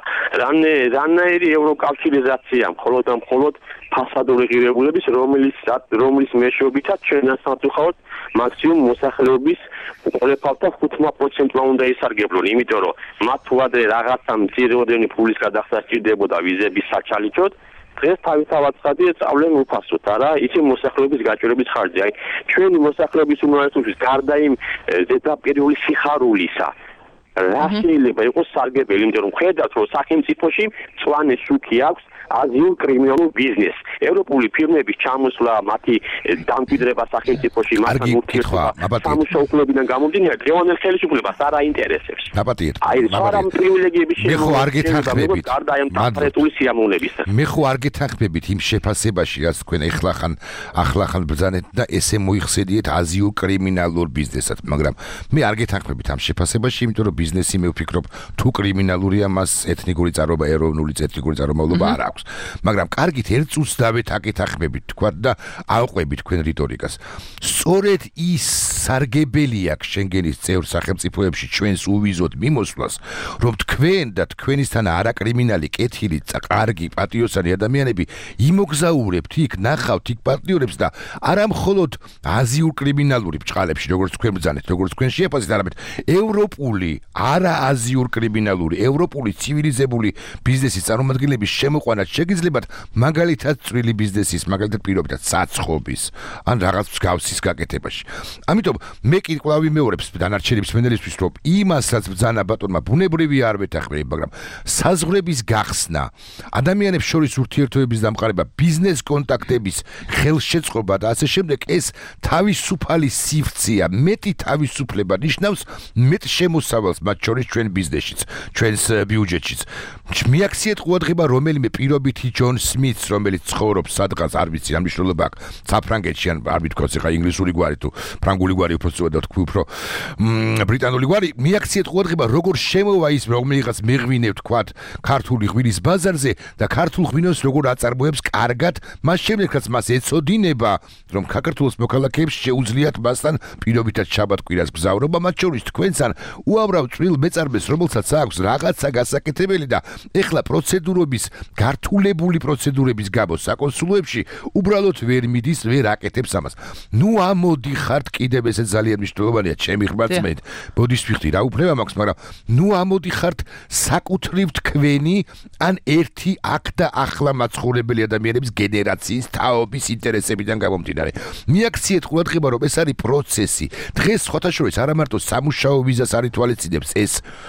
რანაირი ევროკავშირიზაცია მხოლოდ და მხოლოდ ფასადური ღირებულების, რომელიც რომლის მეშვეობითაც ჩვენთან სამწუხაროდ მაქსიმუმ მოსახლეობის ყოლეფალთა ხუთმა პროცენტმა უნდა ისარგებლონ, იმიტომ რომ მათ თუ ადრე რაღაცა მცირეოდენი ფულის გადახდა სჭირდებოდა ვიზების საჩალიჩოდ, დღეს თავისთავად ცხადია სწავლენ უფასოდ, არა, ისე მოსახლეობის გაჭირების ხარჯი. აი, ჩვენი მოსახლეობის უმრავლესობის გარდა იმ ზედაპირული სიხარულისა, რა შეიძლება იყოს სარგებელი, იმიტომ რომ ხედავთ, რომ სახელმწიფოში მწვანე შუქი აქვს აზიურ კრიმინალურ ბიზნესს. ევროპული ფირმების ჩამოსვლა, მათი დამკვიდრება სახელმწიფოში, მათთან ურთიერთობა სამუშაოებიდან გამომდინარე, დღევანდელ ხელისუფლებას არ აინტერესებს. დაბატიეთ. აი, სხვა პრივილეგიების მე ხო არ გეთანხმებით. გარდა ამ კონკრეტული სიამოვნებისა. მე ხო არ გეთანხმებით იმ შეფასებაში, რაც თქვენ ეხლახან ახლახან ბრძანეთ და ესე მოიხსენიეთ აზიურ კრიმინალურ ბიზნესად, მაგრამ მე არ გეთანხმებით ამ შეფასებაში, იმიტომ რომ ბიზნესი მე ვფიქრობ, თუ კრიმინალურია, მას ეთნიკური წარმოება, ეროვნული ეთნიკური წარმოება არ აქვს. მაგრამ კარგით ერთ წუთს დავეთაკეთახმებით თქვა და ავყვებით თქვენ რიტორიკას. სწორედ ის სარგებელი აქვს შენგენის წევრ სახელმწიფოებში ჩვენს უვიზოდ მიმოსვლას, რომ თქვენ და თქვენისთან არაკრიმინალი, კეთილი, კარგი, პატრიოტული ადამიანები იმოგზაურებთ იქ, ნახავთ იქ პარტნიორებს და არა მხოლოდ აზიურ კრიმინალური ბჭყალებში, როგორც თქვენ ბრძანეთ, როგორც თქვენ შეაფასეთ, არამედ ევროპული არააზიურ კრიმინალური ევროპული ცივილიზებული ბიზნესის წარმომადგენლების შემოყვანაც შეგიძლიათ მაგალითად წვრილი ბიზნესის, მაგალითად პირობითად საცხობის ან რაღაც მსგავსის გაკეთებაში. ამიტომ მე კი კვლავ ვიმეორებს დანარჩენი მსმენელისთვის, რომ იმას, რაც ბრძანა ბატონმა ბუნებრივი არ ვეთანხმები, მაგრამ საზღვრების გახსნა, ადამიანებს შორის ურთიერთობების დამყარება, ბიზნეს კონტაქტების ხელშეწყობა და ასე შემდეგ, ეს თავისუფალი სივრცეა, მეტი თავისუფლება ნიშნავს მეტ შემოსავალს მათ შორის ჩვენ ბიზნესშიც, ჩვენს ბიუჯეტშიც. მიაქციეთ ყურადღება რომელიმე პირობითი ჯონ სმითს, რომელიც ცხოვრობს სადღაც, არ ვიცი, რა მნიშვნელობა აქვს, საფრანგეთში ან არ ვთქვათ ახლა ინგლისური გვარი თუ ფრანგული გვარი უფრო სწორად თქვი უფრო ბრიტანული გვარი, მიაქციეთ ყურადღება როგორ შემოვა ის რომელიღაც მეღვინე ვთქვათ ქართული ღვინის ბაზარზე და ქართულ ღვინოს როგორ აწარმოებს კარგად, მას შემდეგ რაც მას ეწოდინება, რომ საქართველოს მოქალაქეებს შეუძლიათ მასთან პირობითად შაბათ-კვირას გზავრობა, მათ შორის თქვენთან უამრავ წვრილ მეწარმეს, რომელსაც აქვს რაღაცა გასაკეთებელი და ეხლა პროცედურების, გართულებული პროცედურების გამო საკონსულოებში უბრალოდ ვერ მიდის, ვერ აკეთებს ამას. ნუ ამოდიხართ კიდევ ესე ძალიან მნიშვნელოვანია ჩემი ხმარწმენით. ბოდის ვიხდი რა უფლება მაქვს, მაგრამ ნუ ამოდიხართ საკუთრივ თქვენი ან ერთი აქ და ახლა მაცხოვრებელი ადამიანების გენერაციის თაობის ინტერესებიდან გამომდინარე. მიაქციეთ ყურადღება, რომ ეს არის პროცესი. დღეს სხვათა შორის არა მარტო სამუშაო ვიზას არ ითვალისწინებს ეს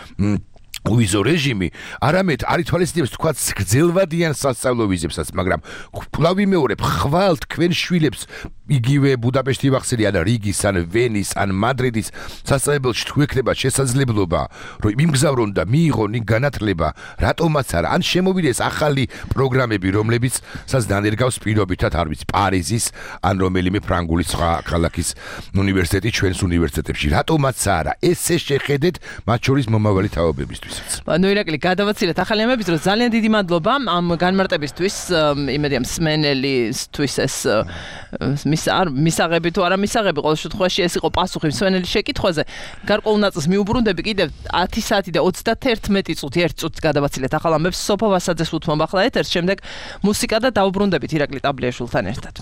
ვიზო რეჟიმი, არამედ არ ითვალისწინებს თქვათ გრძელვადიან სასწავლო ვიზებსაც, მაგრამ კვლავ ვიმეორებ, ხვალ თქვენ შვილებს იგივე ბუდაპეშტი ვახსენე ან რიგის ან ვენის ან მადრიდის სასწავლებელში თუ ექნება შესაძლებლობა, რომ იმგზავრონ და მიიღონ განათლება, რატომაც არა, ან შემოვიდეს ახალი პროგრამები, რომლებიც σας დანერგავს პირობითად, არ ვიცი, პარიზის ან რომელიმე ფრანგული სხვა ქალაქის უნივერსიტეტი ჩვენს უნივერსიტეტებში, რატომაც არა, ესე შეხედეთ მათ შორის მომავალი თაობებისთვის. ნუ ირაკლი, გადავაცილეთ ახალი ამების დროს ძალიან დიდი მადლობა ამ განმარტებისთვის, იმედია მსმენელისთვის ეს მის არ მისაღები თუ არა მისაღები, ყოველ შემთხვევაში ეს იყო პასუხი მსმენელის შეკითხვაზე. გარკვეულ ნაწილს მიუბრუნდები კიდევ ათი საათი და ოცდაერთმეტი წუთი, ერთ წუთს გადავაცილეთ ახალ ამბებს. სოფო ვასაძეს უთმობ ახლა ეთერს, შემდეგ მუსიკა და დაუბრუნდებით ირაკლი ტაბლიაშვილთან ერთად.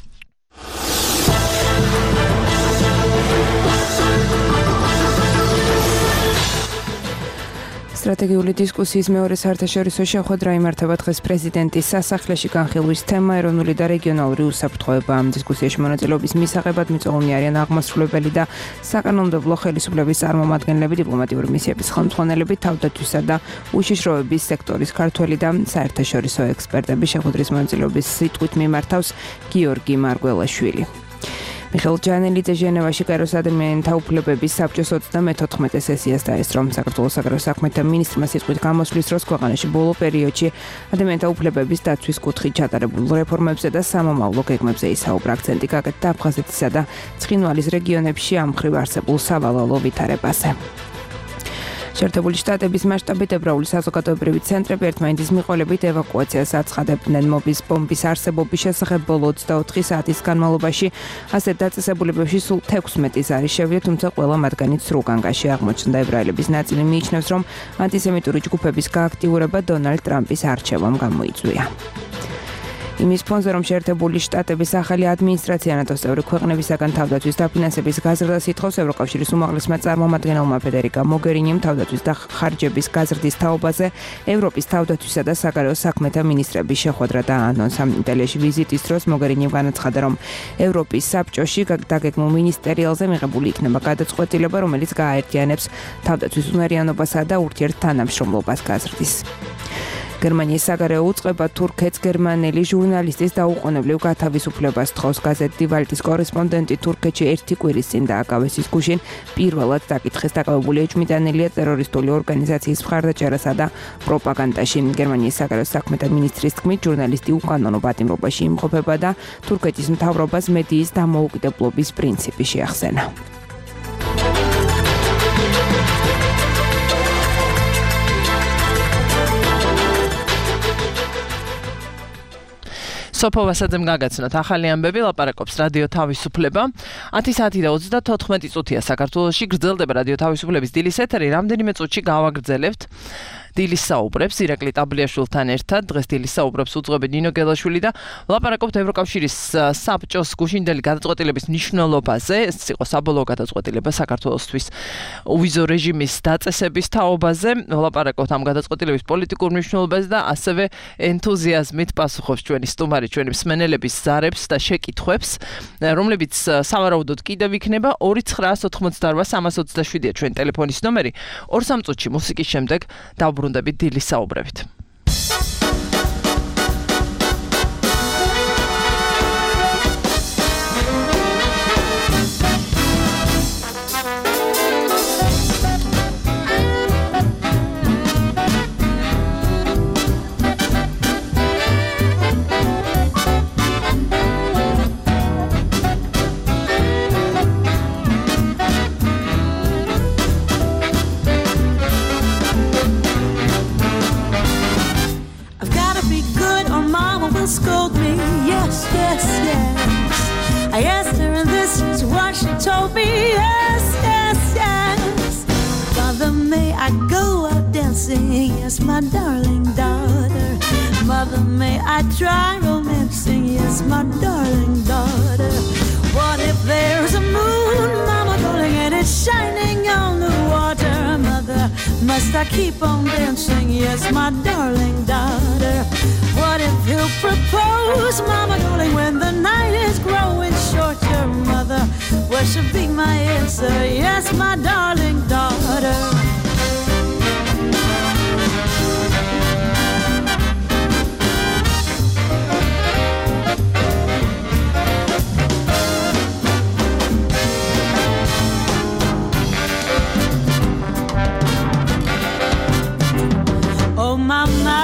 სტრატეგიული დისკუსიის მეორე საერთაშორისო შეხვედრა იმართება დღეს პრეზიდენტის სასახლეში. განხილვის თემა ეროვნული და რეგიონალური უსაფრთხოება. ამ დისკუსიაში მონაწილეობის მისაღებად მიწვეული არიან აღმასრულებელი და საკანონმდებლო ხელისუფლების წარმომადგენლები, დიპლომატიური მისიების ხელმძღვანელები, თავდაცვისა და უშიშროების სექტორის ქართველი და საერთაშორისო ექსპერტები. შეხვედრის მონაწილეობის სიტყვით მიმართავს გიორგი მარგველაშვილი. მიხეილ ჯანელიძე ჟენევაში კაიროს ადამიანთა უფლებების საბჭოს ოცდამეთოთხმეტე სესიას დაესწრო. საქართველოს საგარეო საქმეთა მინისტრმა სიტყვით გამოსვლის დროს ქვეყანაში ბოლო პერიოდში ადამიანთა უფლებების დაცვის კუთხით ჩატარებულ რეფორმებზე და სამომავლო გეგმებზე ისაუბრა. აქცენტი გაკეთდა აფხაზეთისა და ცხინვალის რეგიონებში ამ მხრივ არსებულ სავალალო ვითარებაზე. შეერთებული შტატების მასშტაბით ებრაული საზოგადოებრივი ცენტრები ერთმანეთის მიყოლებით ევაკუაციას აცხადებდნენ. მობის ბომბის არსებობის შესახებ ბოლო ოცდაოთხი საათის განმავლობაში ასეთ დაწესებულებებში სულ თექვსმეტი ზარი შევიდა, თუმცა ყველა მათგანი სრუგანგაში აღმოჩნდა. ებრაელების ნაწილი მიიჩნევს, რომ ანტისემიტური ჯგუფების გააქტიურება დონალდ ტრამპის არჩევამ გამოიწვია. იმის ფონზე, რომ შეერთებული შტატების ახალი ადმინისტრაცია ნატოს წევრი ქვეყნებისაგან თავდაცვის დაფინანსების გაზრდას ითხოვს, ევროკავშირის უმაღლესმა წარმომადგენელმა ფედერიკა მოგერინიმ თავდაცვის და ხარჯების გაზრდის თაობაზე ევროპის თავდაცვისა და საგარეო საქმეთა მინისტრების შეხვედრა დაანონსა. იტალიაში ვიზიტის დროს მოგერინიმ განაცხადა, რომ ევროპის საბჭოში დაგეგმულ მინისტერიალზე მიღებული იქნება გადაწყვეტილება, რომელიც გააერთიანებს თავდაცვის უნარიანობასა და ურთიერთთანამშრომლობას გაზრდის. გერმანიის საგარეო უწყება თურქეთს გერმანელი ჟურნალისტის დაუყოვნებლივ გათავისუფლებას თხოვს. გაზეთ დი ვალტის კორესპონდენტი თურქეთში ერთი კვირის წინ დააკავეს ის გუშინ პირველად დაკითხეს. დაკავებული ეჭვმიტანილია ტერორისტული ორგანიზაციის მხარდაჭერასა და პროპაგანდაში. გერმანიის საგარეო საქმეთა მინისტრის თქმით, ჟურნალისტი უკანონო პატიმრობაში იმყოფება და თურქეთის მთავრობას მედიის დამოუკიდებლობის პრინციპი შეახსენა. სოფო ვასაძემ გაგაცნოთ ახალი ამბები, ლაპარაკობს რადიო თავისუფლება. ათი საათი და ოცდათოთხმეტი წუთია საქართველოში გრძელდება რადიო თავისუფლების დილის ეთერი. რამდენიმე წუთში გავაგრძელებთ დილის საუბრებს ირაკლი ტაბლიაშვილთან ერთად. დღეს დილის საუბრებს უძღვებენ ნინო გელაშვილი და ვლაპარაკობთ ევროკავშირის საბჭოს გუშინდელი გადაწყვეტილების მნიშვნელობაზე. ეს იყო საბოლოო გადაწყვეტილება საქართველოსთვის უვიზო რეჟიმის დაწესების თაობაზე. ვლაპარაკობთ ამ გადაწყვეტილების პოლიტიკურ მნიშვნელობაზე და ასევე ენთუზიაზმით პასუხობს ჩვენი სტუმარი ჩვენი მსმენელების ზარებს და შეკითხვებს, რომლებიც სავარაუდოდ კიდევ იქნება. ორი ცხრაას ოთხმოცდაორ სამას ოცდაშვიდია ჩვენი ტელეფონის ნომერი. ორ სამ წუთში მუსიკის შემდეგ დავბრუნდებით დილის საუბრებით. Scold me, yes, yes, yes. I asked her, and this is what she told me, yes, yes, yes. Mother, may I go out dancing? Yes, my darling daughter. Mother, may I try romancing? Yes, my darling daughter. What if there's a moon, mama darling, and it's shining on the water? Mother, must I keep on dancing? Yes, my darling daughter. What if he'll propose, mama darling, when the night is growing shorter? Mother, what should be my answer? Yes, my darling daughter. Oh, mama.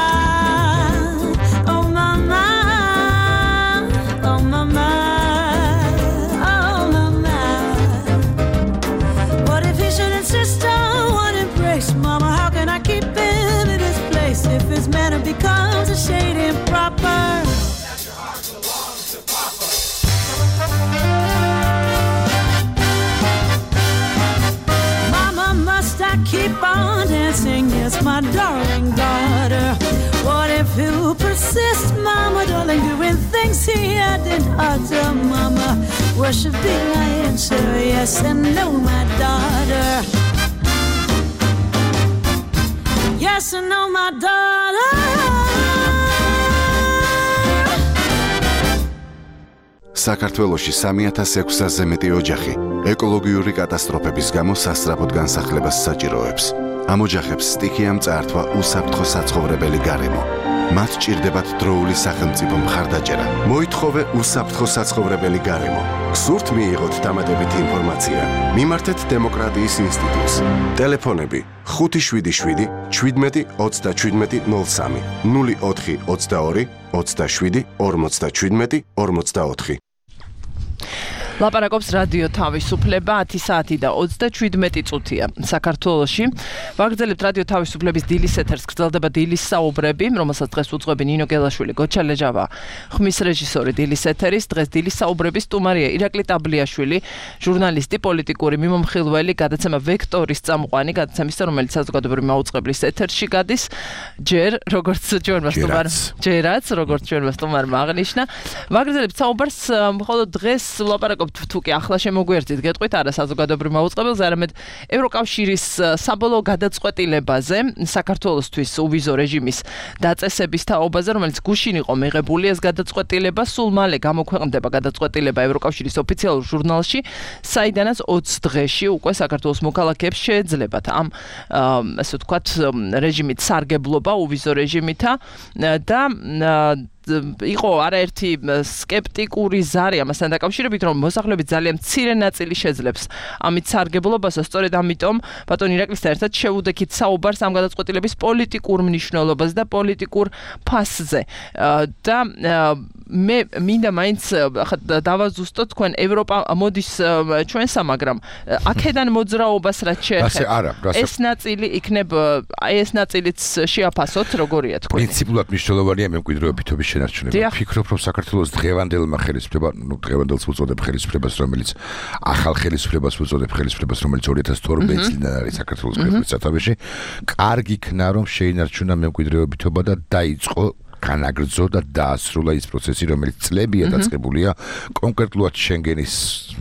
If his manner becomes a shade improper, Mama, must I keep on dancing? Yes, my darling daughter. What if he'll persist, mama darling, doing things he hadn't uttered? Mama, what should be my answer? Yes and no, my daughter. Yes and no, my daughter. საქართველოში სამი ათას ექვსასზე მეტი ოჯახი ეკოლოგიური კატასტროფების გამო სასწრაფოდ განსახლებას საჭიროებს. ამ ოჯახებს სტიქიამ წაართვა უსაფრთხო საცხოვრებელი გარემო. მათ ჭირდებათ დროული სახელმწიფო მხარდაჭერა. მოითხოვე უსაფრთხო საცხოვრებელი გარემო. გსურთ მიიღოთ დამატებითი ინფორმაცია? მიმართეთ დემოკრატიის ინსტიტუტს. ტელეფონები ხუთი შვიდი შვიდი შვიდმეტი ოცდაშვიდმეტი ნულ სამი ნული ოთხი ოცდაორი ოცდაშვიდი ორმოცდაშვიდმეტი ორმოცდაოთხი. ლაპარაკობს რადიო თავისუფლება ათი საათი და ოცდაშვიდმეტი წუთია საქართველოში. ვაგრძელებთ რადიო თავისუფლების დილის ეთერს, გრძელდება დილის საუბრები, რომელსაც დღეს უძღვებენ ნინო გელაშვილი, გოჩა ლეჯავა, ხმის რეჟისორი დილის ეთერის. დღეს დილის საუბრების სტუმარია ირაკლი ტაბლიაშვილი, ჟურნალისტი, პოლიტიკური მიმომხილველი, გადაცემა ვექტორის წამყვანი, გადაცემისა, რომელიც საზოგადოებრივი მაუწყებლის ეთერში გადის. ჯერ როგორც ჩვენმა სტუმარმა, ჯერაც როგორც ჩვენმა სტუმარმა აღნიშნა. ვაგრძელებთ საუბარს, მხოლოდ დღეს ვლაპარაკობთ თუ კი ახლა შემოგვიერთით გეტყვით არა საზოგადოებრივ მაუწყებელზე, არამედ ევროკავშირის საბოლოო გადაწყვეტილებაზე, საქართველოსთვის უვიზო რეჟიმის დაწესების თაობაზე, რომელიც გუშინ იყო მიღებული ეს გადაწყვეტილება, სულ მალე გამოქვეყნდება გადაწყვეტილება ევროკავშირის ოფიციალურ ჟურნალში, საიდანაც ოცი დღეში უკვე საქართველოს მოქალაქეებს შეეძლებათ ამ ასე ვთქვათ რეჟიმით სარგებლობა უვიზო რეჟიმითა და იყო არაერთი სკეპტიკური ზარი ამასთან დაკავშირებით, რომ მოსახლეობის ძალიან მცირე ნაწილი შეძლებს ამით სარგებლობას, სწორედ ამიტომ ბატონ ირაკლისთან ერთად შევუდექით საუბარს ამ გადაწყვეტილების პოლიტიკურ მნიშვნელობაზე და პოლიტიკურ ფასზე. და მე მინდა მაინც დავაზუსტოთ თქვენ ევროპა მოდის ჩვენსა, მაგრამ აქედან მოძრაობას რაც შეეხება ეს ნაწილი იქნება, ეს ნაწილიც შეაფასოთ, როგორია თქვენ? პრინციპულად მნიშვნელოვანია მემკვიდრეობითობის შენარჩუნება. ვფიქრობ, რომ საქართველოს დღევანდელმა ხელისუფლება, ну, დღევანდელს უწოდებ ხელისუფლებას, რომელიც ახალ ხელისუფლებას უწოდებ ხელისუფლებას, რომელიც ორი ათას თორმეტ წლიდან არის საქართველოს ქვეყნის სათავეში, კარგი იქნა, რომ შეინარჩუნა მემკვიდრეობითობა და დაიწყო განაგრძო და დაასრულა ის პროცესი, რომელიც წლებია დაწყებულია კონკრეტულად შენგენის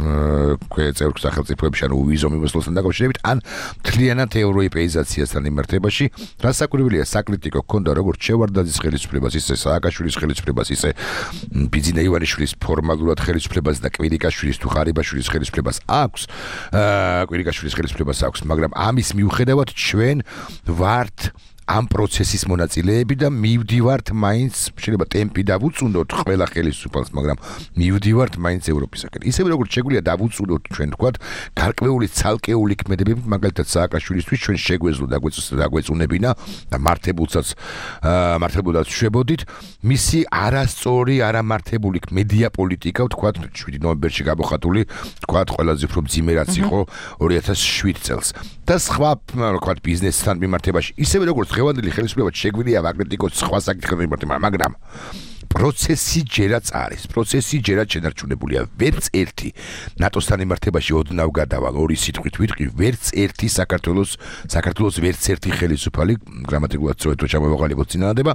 წევრ სახელმწიფოებში, ანუ ვიზო მიმოსვლასთან დაკავშირებით, ან მთლიანად ევროეპეიზაციასთან მიმართებაში, რასაკვირველია, საკრიტიკო ჰქონდა როგორც შევარდაძის ხელისუფლებას, ისე სააკაშვილის ხელისუფლებას, ისე ბიძინა ივანიშვილის ფორმალურად ხელისუფლებას და კვირიკაშვილის თუ ღარიბაშვილის ხელისუფლებას აქვს, კვირიკაშვილის ხელისუფლებას აქვს, მაგრამ ამის მიუხედავად ჩვენ ვართ ამ პროცესის მონაწილეები და მივდივართ მაინც, შეიძლება ტემპი დავუწუნდოთ ყველა ხელისუფალს, მაგრამ მივდივართ მაინც ევროპისაკენ. ისევე როგორც შეგვიძლია დავუწუნდოთ ჩვენ თქვათ, გარკვეული ცალკეული ქმედებებით, მაგალითად სააკაშვილისთვის ჩვენ შეგვეძლო დაგვეწუნებინა და მართებულსაც მართებულსაც შვებოდით, მისი არასწორი, არამართებული მედია პოლიტიკა, თქვათ შვიდი ნოემბერში გამოხატული, თქვათ ყველაზე უფრო მძიმე რაც იყო ორი ათას შვიდ წელს. და სხვა, თქვათ ბიზნესთან მიმართებაში, ისევე როგორც დღევანდელი ხელისუფლება შეგვიძლია ვაკრიტიკოს სხვა საკითხებზე მიმართება, მაგრამ პროცესი ჯერაც არის, პროცესი ჯერაც შენარჩუნებულია. ვერც ერთი ნატოსთან მიმართებაში ოდნავ გადავალ ორი სიტყვით ვიტყვი, ვერც ერთი საქართველოს საქართველოს ვერც ერთი ხელისუფალი გრამატიკულად სწორედ რო ჩამოვაყალიბოთ წინადადება,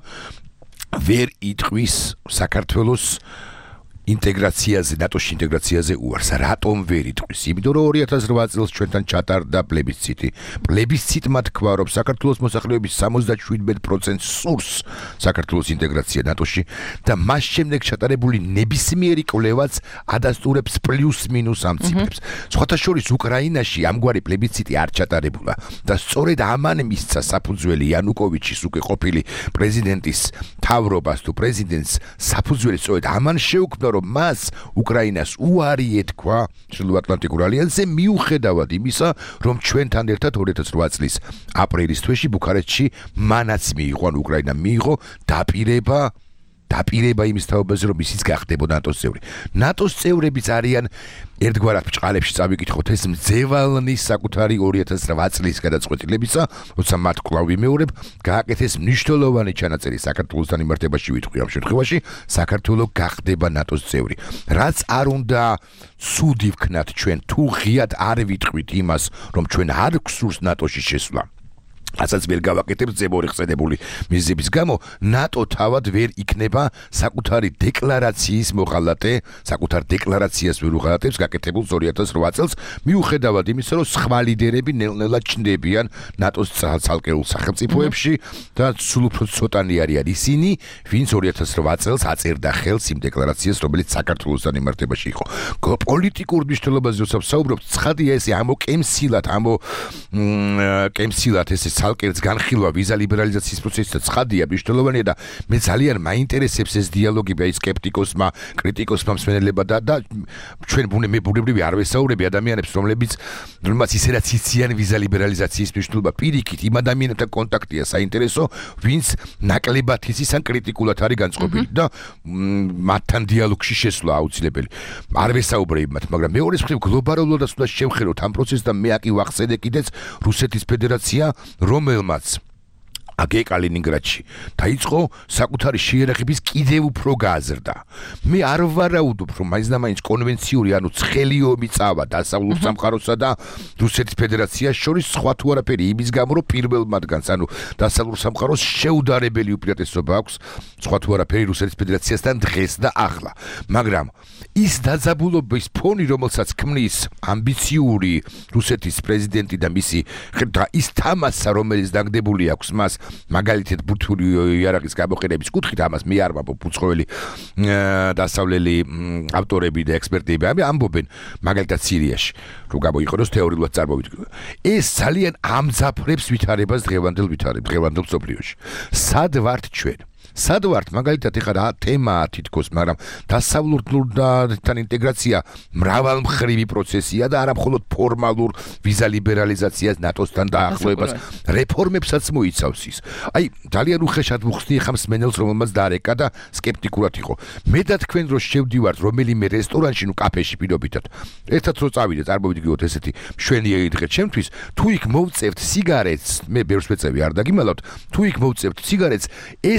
ვერ იტყვის საქართველოს ინტეგრაციაზე, ნატოში ინტეგრაციაზე უარს. რატომ ვერ იტყვის? იმიტომ რომ ორი ათას რვა წელს ჩვენთან ჩატარდა პლებისციტი. პლებისციტმა თქვა, რომ საქართველოს მოსახლეობის სამოცდაშვიდ პროცენტს სურს საქართველოს ინტეგრაცია ნატოში და მას შემდეგ ჩატარებული ნებისმიერი კვლევაც ადასტურებს პლუს მინუს ამ ციფრებს. სხვათა შორის უკრაინაში ამგვარი პლებისციტი არ ჩატარებულა და სწორედ ამან მისცა საფუძველი იანუკოვიჩის უკვე ყოფილი პრეზიდენტის თავრობას თუ პრეზიდენტს საფუძველი სწორედ ამან შეუქმნა, რომ მას უკრაინას უარი ეთქვა ჩრდილოატლანტიკურ ალიანსზე მიუხედავად იმისა, რომ ჩვენთან ერთად ორი ათას რვა წლის აპრილის თვეში ბუქარესტში მანაც მიიღო, ან უკრაინა მიიღო დაპირება დაპირება იმის თაობაზე, რომ ისიც გახდებოდა ნატოს წევრი. ნატოს წევრებიც არიან ერთგვარად ბჭყალებში წავიკითხოთ ეს მძევალნის საკუთარი ორი ათას რვა წლის გადაწყვეტილებისა, როცა მათ კვლავ ვიმეორებ, გააკეთეს მნიშვნელოვანი ჩანაწერი საქართველოსთან მიმართებაში ვიტყვი ამ შემთხვევაში, საქართველო გახდება ნატოს წევრი. რაც არ უნდა ცუდი ვქნათ ჩვენ, თუ ღიად არ ვიტყვით იმას, რომ ჩვენ არ გვსურს ნატოში შესვლა. ასაც ვერ გავაკეთებ ზემორი ხსენებული მიზების გამო, ნატო თავად ვერ იქნება საკუთარი დეკლარაციის მოღალატე, საკუთარ დეკლარაციას ვერ უღალატებს გაკეთებულ ორი ათას რვა წელს, მიუხედავად იმისა, რომ სხვა ლიდერები ნელ-ნელა ჩნდებიან ნატოს ცალკეულ სახელმწიფოებში და სულ უფრო ცოტანი არიან ისინი, ვინც ორი ათას რვა წელს აწერდა ხელს იმ დეკლარაციას, რომელიც საქართველოსთან მიმართებაში იყო. პოლიტიკურ მნიშვნელობაზე როცა ვსაუბრობ, ცხადია ესე ამოკემსილად, ამო კემსილად ესე ცალკეც განხილვა ვიზა ლიბერალიზაციის პროცესის ცხადია, მნიშვნელოვანია და მე ძალიან მაინტერესებს ეს დიალოგი აი სკეპტიკოსმა, კრიტიკოსმა მსმენელებმა და და ჩვენ მე ბუნებრივი არ ვესაუბრები ადამიანებს, რომლებიც რომელმაც ისედაც იციან ვიზა ლიბერალიზაციის მნიშვნელობა, პირიქით იმ ადამიანებთან კონტაქტია საინტერესო, ვინც ნაკლებად იცის ან კრიტიკულად არის განწყობილი და მათთან დიალოგში შესვლა აუცილებელი. არ ვესაუბრები მათ, მაგრამ მეორე მხრივ გლობალურადაც უნდა შევხედოთ ამ პროცესს და მე აკი ვახსენე კიდეც რუსეთის ფედერაცია, რომელმაც აგე კალინინგრადში დაიწყო საკუთარი შეიარაღების კიდევ უფრო გააზრდა. მე არ ვარაუდობ, რომ მაინც და მაინც კონვენციური, ანუ ცხელი ომი წავა დასავლურ სამყაროსა და რუსეთის ფედერაციას შორის, სხვა თუ არაფერი იმის გამო, რომ პირველ მათგანს, ანუ დასავლურ სამყაროს შეუდარებელი უპირატესობა აქვს, სხვა თუ არაფერი რუსეთის ფედერაციასთან დღეს და ახლა. მაგრამ ის დაძაბულობის ფონი, რომელსაც ქმნის ამბიციური რუსეთის პრეზიდენტი და მისი და ის თამასა, რომელიც დაგდებული აქვს მას მაგალითად ბუთური იარაღის გამოყენების კუთხით, ამას მე არ ვამბობ, უცხოელი დასავლელი ავტორები და ექსპერტები ამბობენ, მაგალითად სირიაში, რომ გამოიყენოს თეორიულად წარმოვიდგინოთ. ეს ძალიან ამძაფრებს ვითარებას დღევანდელ ვითარებას, დღევანდელ მსოფლიოში. სად ვართ ჩვენ? სად ვართ? მაგალითად ეხლა რა თემაა თითქოს, მაგრამ დასავლურთან ინტეგრაცია მრავალმხრივი პროცესია და არა მხოლოდ ფორმალურ ვიზა ლიბერალიზაციას, ნატოსთან დაახლოებას, რეფორმებსაც მოიცავს ის. აი, ძალიან უხეშად ვუხსნი ხა მსმენელს, რომელმაც დაარეკა და სკეპტიკურად იყო. მე და თქვენ რო შევდივართ რომელიმე რესტორანში, ნუ კაფეში პირობითად, ერთად რო წავიდეთ, წარმოვიდგინოთ ესეთი მშვენიერი დღე ჩემთვის, თუ იქ მოვწევთ სიგარეტს, მე ბევრს ვეწევი, არ დაგიმალავთ, თუ იქ მოვწევთ სიგარეტს, ესეც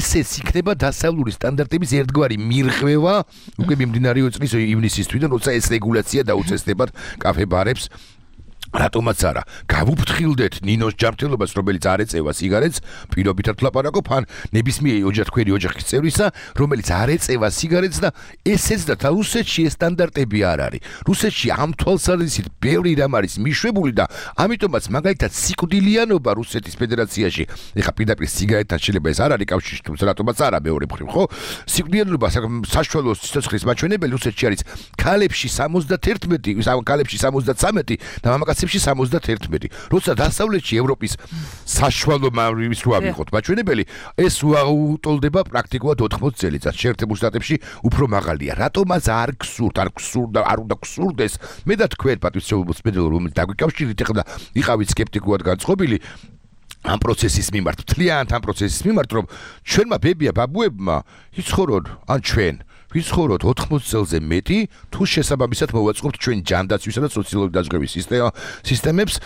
იქნება დასავლური სტანდარტების ერთგვარი მირღვევა უკვე მიმდინარეო წლის ივნისის თვიდან, როცა ეს რეგულაცია დაუწესდებათ კაფე-ბარებს. რატომაც არა გავუფრთხილდეთ ნინოს ჯანმრთელობას, რომელიც არ ეწევა სიგარეტს, პირობითად ვლაპარაკობ, ან ნებისმიერი ოჯახქველი ოჯახის წევრისა, რომელიც არ ეწევა სიგარეტს და ესეც და რუსეთში ეს სტანდარტები არ არის. რუსეთში ამ თვალსაზრისით ბევრი რამ არის მიშვებული და ამიტომაც მაგალითად სიკვდილიანობა რუსეთის ფედერაციაში, ეხა პირდაპირ სიგარეტთან შეიძლება ეს არ არის კავშირში, თუმცა რატომაც არა მეორე მხრივ, ხო? სიკვდილიანობა საშუალო სიცოცხლის მაჩვენებელი რუსეთში არის ქალებში სამოცდაერთმეტი, ქალებში სამოცდათრამეტი და მამაკაცებში სამოცდაერთმეტი. როცა დასავლეთში ევროპის საშუალო მამრის რო ავიღოთ მაჩვენებელი, ეს უუტოლდება პრაქტიკულად ოთხმოცი წელიწადს. შეერთებულ შტატებში უფრო მაღალია. რატომაც არ გსურთ, არ გსურდა, არ უნდა გსურდეს. მე და თქვენ პატრიოტულ სპეციალურ რომელიც დაგვიკავშირით ახლა და იყავით სკეპტიკულად განწყობილი ამ პროცესის მიმართ, თლიანად ამ პროცესის მიმართ, რომ ჩვენმა ბებია ბაბუებმა იცხოვრონ, ან ჩვენ ვიცხოვროთ ოთხმოცი წელზე მეტი, თუ შესაბამისად მოვაწყობთ ჩვენ ჯანდაცვისა და სოციალური დაზღვევის სისტემებს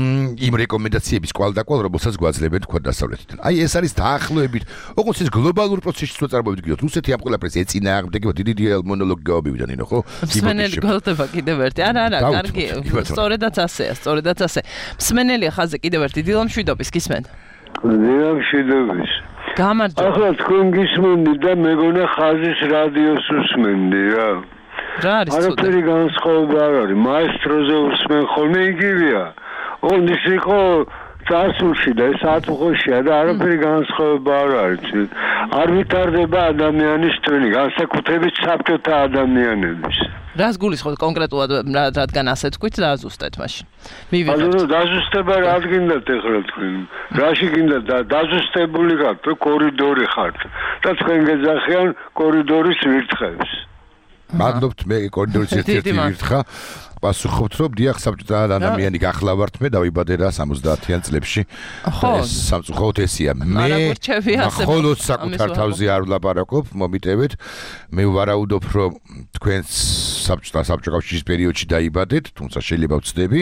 იმ რეკომენდაციების კვალდაკვალ, რომელსაც გვაძლევენ თქვა დასავლეთიდან. აი ეს არის დაახლოებით, ოღონდ ეს გლობალურ პროცესში რო წარმოვიდგინოთ, რუსეთი ამ ყველაფერს ეწინააღმდეგება დიდი დიდი მონოლოგი გავავივიდან, ნინო, ხო? მსმენელი გოლდება კიდევ ერთი. არა, არა, კარგი. სწორედაც ასეა, სწორედაც ასე. მსმენელია ხაზზე კიდევ ერთი დილამშვიდობის გისმენთ. დილამშვიდობის. გამარჯობა. ახლა თქვენ გისმენდი და მეგონა ხაზის რადიოს უსმენდი რა. რა არის ცუდი? არაფერი განსხვავება არ არის. მაესტროზე უსმენ ხოლმე იგივეა. ოღონდ ის იყო წარსულში და ეს ათუხოშია და არაფერი განსხვავება არ არის. არ ვითარდება ადამიანის თვენი, განსაკუთრებით საბჭოთა ადამიანების. რას გულისხმობთ კონკრეტულად, რადგან ასე თქვით, რა ზუსტეთ მაშინ? მივიღეთ. ანუ დაზუსტება რა გინდათ ახლა თქვენ? რაში გინდათ დაზუსტებული ხართ, კორიდორი ხართ და თქვენ გეძახიან კორიდორის ვირთხებს. მადლობთ, მე კორიდორის ერთ-ერთი ვირთხა. პასუხობთ, რომ დიახ, საბჭოთა ადამიანი გახლავართ, მე დავიბადე რა სამოცდაათიან წლებში. ეს სამწუხაროდ ესია. მე მხოლოდ საკუთარ თავზე არ ვლაპარაკობ, მომიტევეთ. მე ვარაუდობ, რომ თქვენ საბჭოთა საბჭოთა პერიოდში დაიბადეთ, თუმცა შეიძლება ვცდები.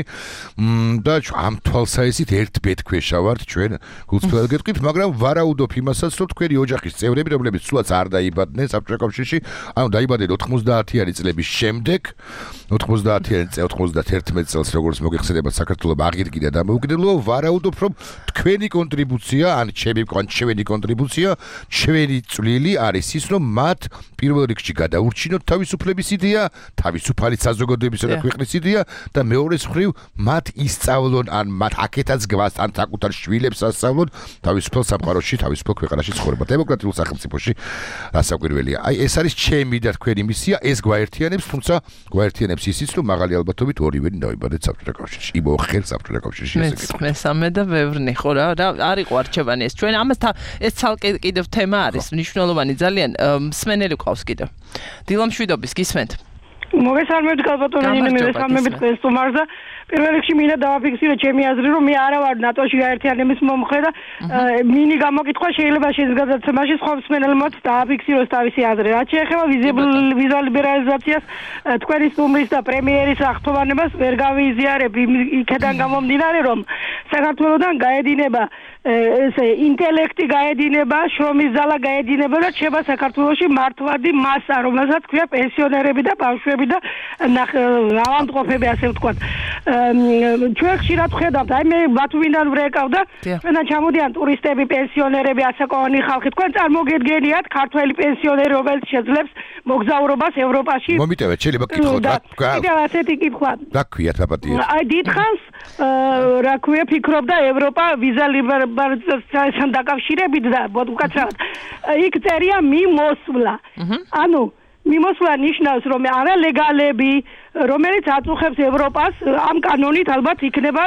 და ამ თვალსაჩინო ერთ ბედქვეშა ვართ ჩვენ გულწრფელ გეტყვით, მაგრამ ვარაუდობ იმასაც, რომ თქვენი ოჯახის წევრები, რომლებიც სულაც არ დაიბადნენ საბჭოთა კავშირში, ანუ დაიბადეთ ოთხმოცდაათიანი წლების შემდეგ, ოთხმოცდაათიანი ოცდაათერთმეტი წელს როგორც მოგეხსენებათ საქართველოს აღირგიდა და მოუგდელო ვარაუდობ რომ თქვენი კონტრიბუცია ან ჩემი ჩვენი კონტრიბუცია ჩვენი წვლილი არის ის რომ მათ პირველ რიგში გადაურჩინოთ თავისუფლების იდეა, თავისუფალი საზოგადოებისა და ქვეყნის იდეა და მეორე მხრივ მათ ისწავლონ ან მათ აქეთაც გვას ან საკუთარ შვილებს ასწავლონ თავისუფალ სამყაროში, თავისუფალ ქვეყანაში ცხოვრება, დემოკრატიულ სახელმწიფოში რასაკვირველია. აი ეს არის ჩემი და თქვენი მისია, ეს გვაერთიანებს, თუმცა გვაერთიანებს ისიც რომ მაღალი ალბათობით ორივე დავიბადეთ საბჭოთა კავშირში. იბო ხელ საბჭოთა კავშირში ესე იგი. მესამე და ბევრნი ხო რა, არ იყო არჩევანი ეს. ჩვენ ამას ეს ცალკე კიდევ თემა არის, მნიშვნელოვანი ძალიან. მსმენელი ყავს კიდევ. დილამშვიდობის გისმენთ. მოგესალმებით კალბატონი, მე მესამეებით სტუმარს და პირველ რიგში მინდა დავაფიქსირო ჩემი აზრი, რომ მე არა ვარ ნატოში გაერთიანების მომხრე და მინი გამოკითხვა შეიძლება შესაძლებლობაში სხვა მსმენელმაც დააფიქსიროს თავისი აზრი. რაც შეეხება ვიზა ლიბერალიზაციას, თქვენი სტუმრის და პრემიერის აღთქმევანებას ვერ გავიზიარებ იქიდან გამომდინარე, რომ საქართველოსთან გაედინება ესე ინტელექტი გაედინება, შრომის ძალა გაედინება და შეება საქართველოში მართლადი მასა, რომელსაც ქვია პენსიონერები და ბავშვები და ავადმყოფები, ასე ვთქვათ. ჩვენ ხშირად ვხედავთ, აი მე ბათუმიდან ვრეკავ და ჩვენთან ჩამოდიან ტურისტები, პენსიონერები, ასაკოვანი ხალხი. თქვენ წარმოგედგენიათ ქართველი პენსიონერი, რომელიც შეძლებს მოგზაურობას ევროპაში? მომიტევეთ, შეიძლება გკითხოთ რა. კიდევ ასეთი კითხვა. რა ქვიათ აპატიეთ? აი დიდხანს რა ქვია ფიქრობდა ევროპა ვიზა ლიბერალიზაციასთან დაკავშირებით და უკაცრავად იქ წერია მიმოსვლა. ანუ მიმოსვლა ნიშნავს რომ არალეგალები, რომელიც აწუხებს ევროპას, ამ კანონით ალბათ იქნება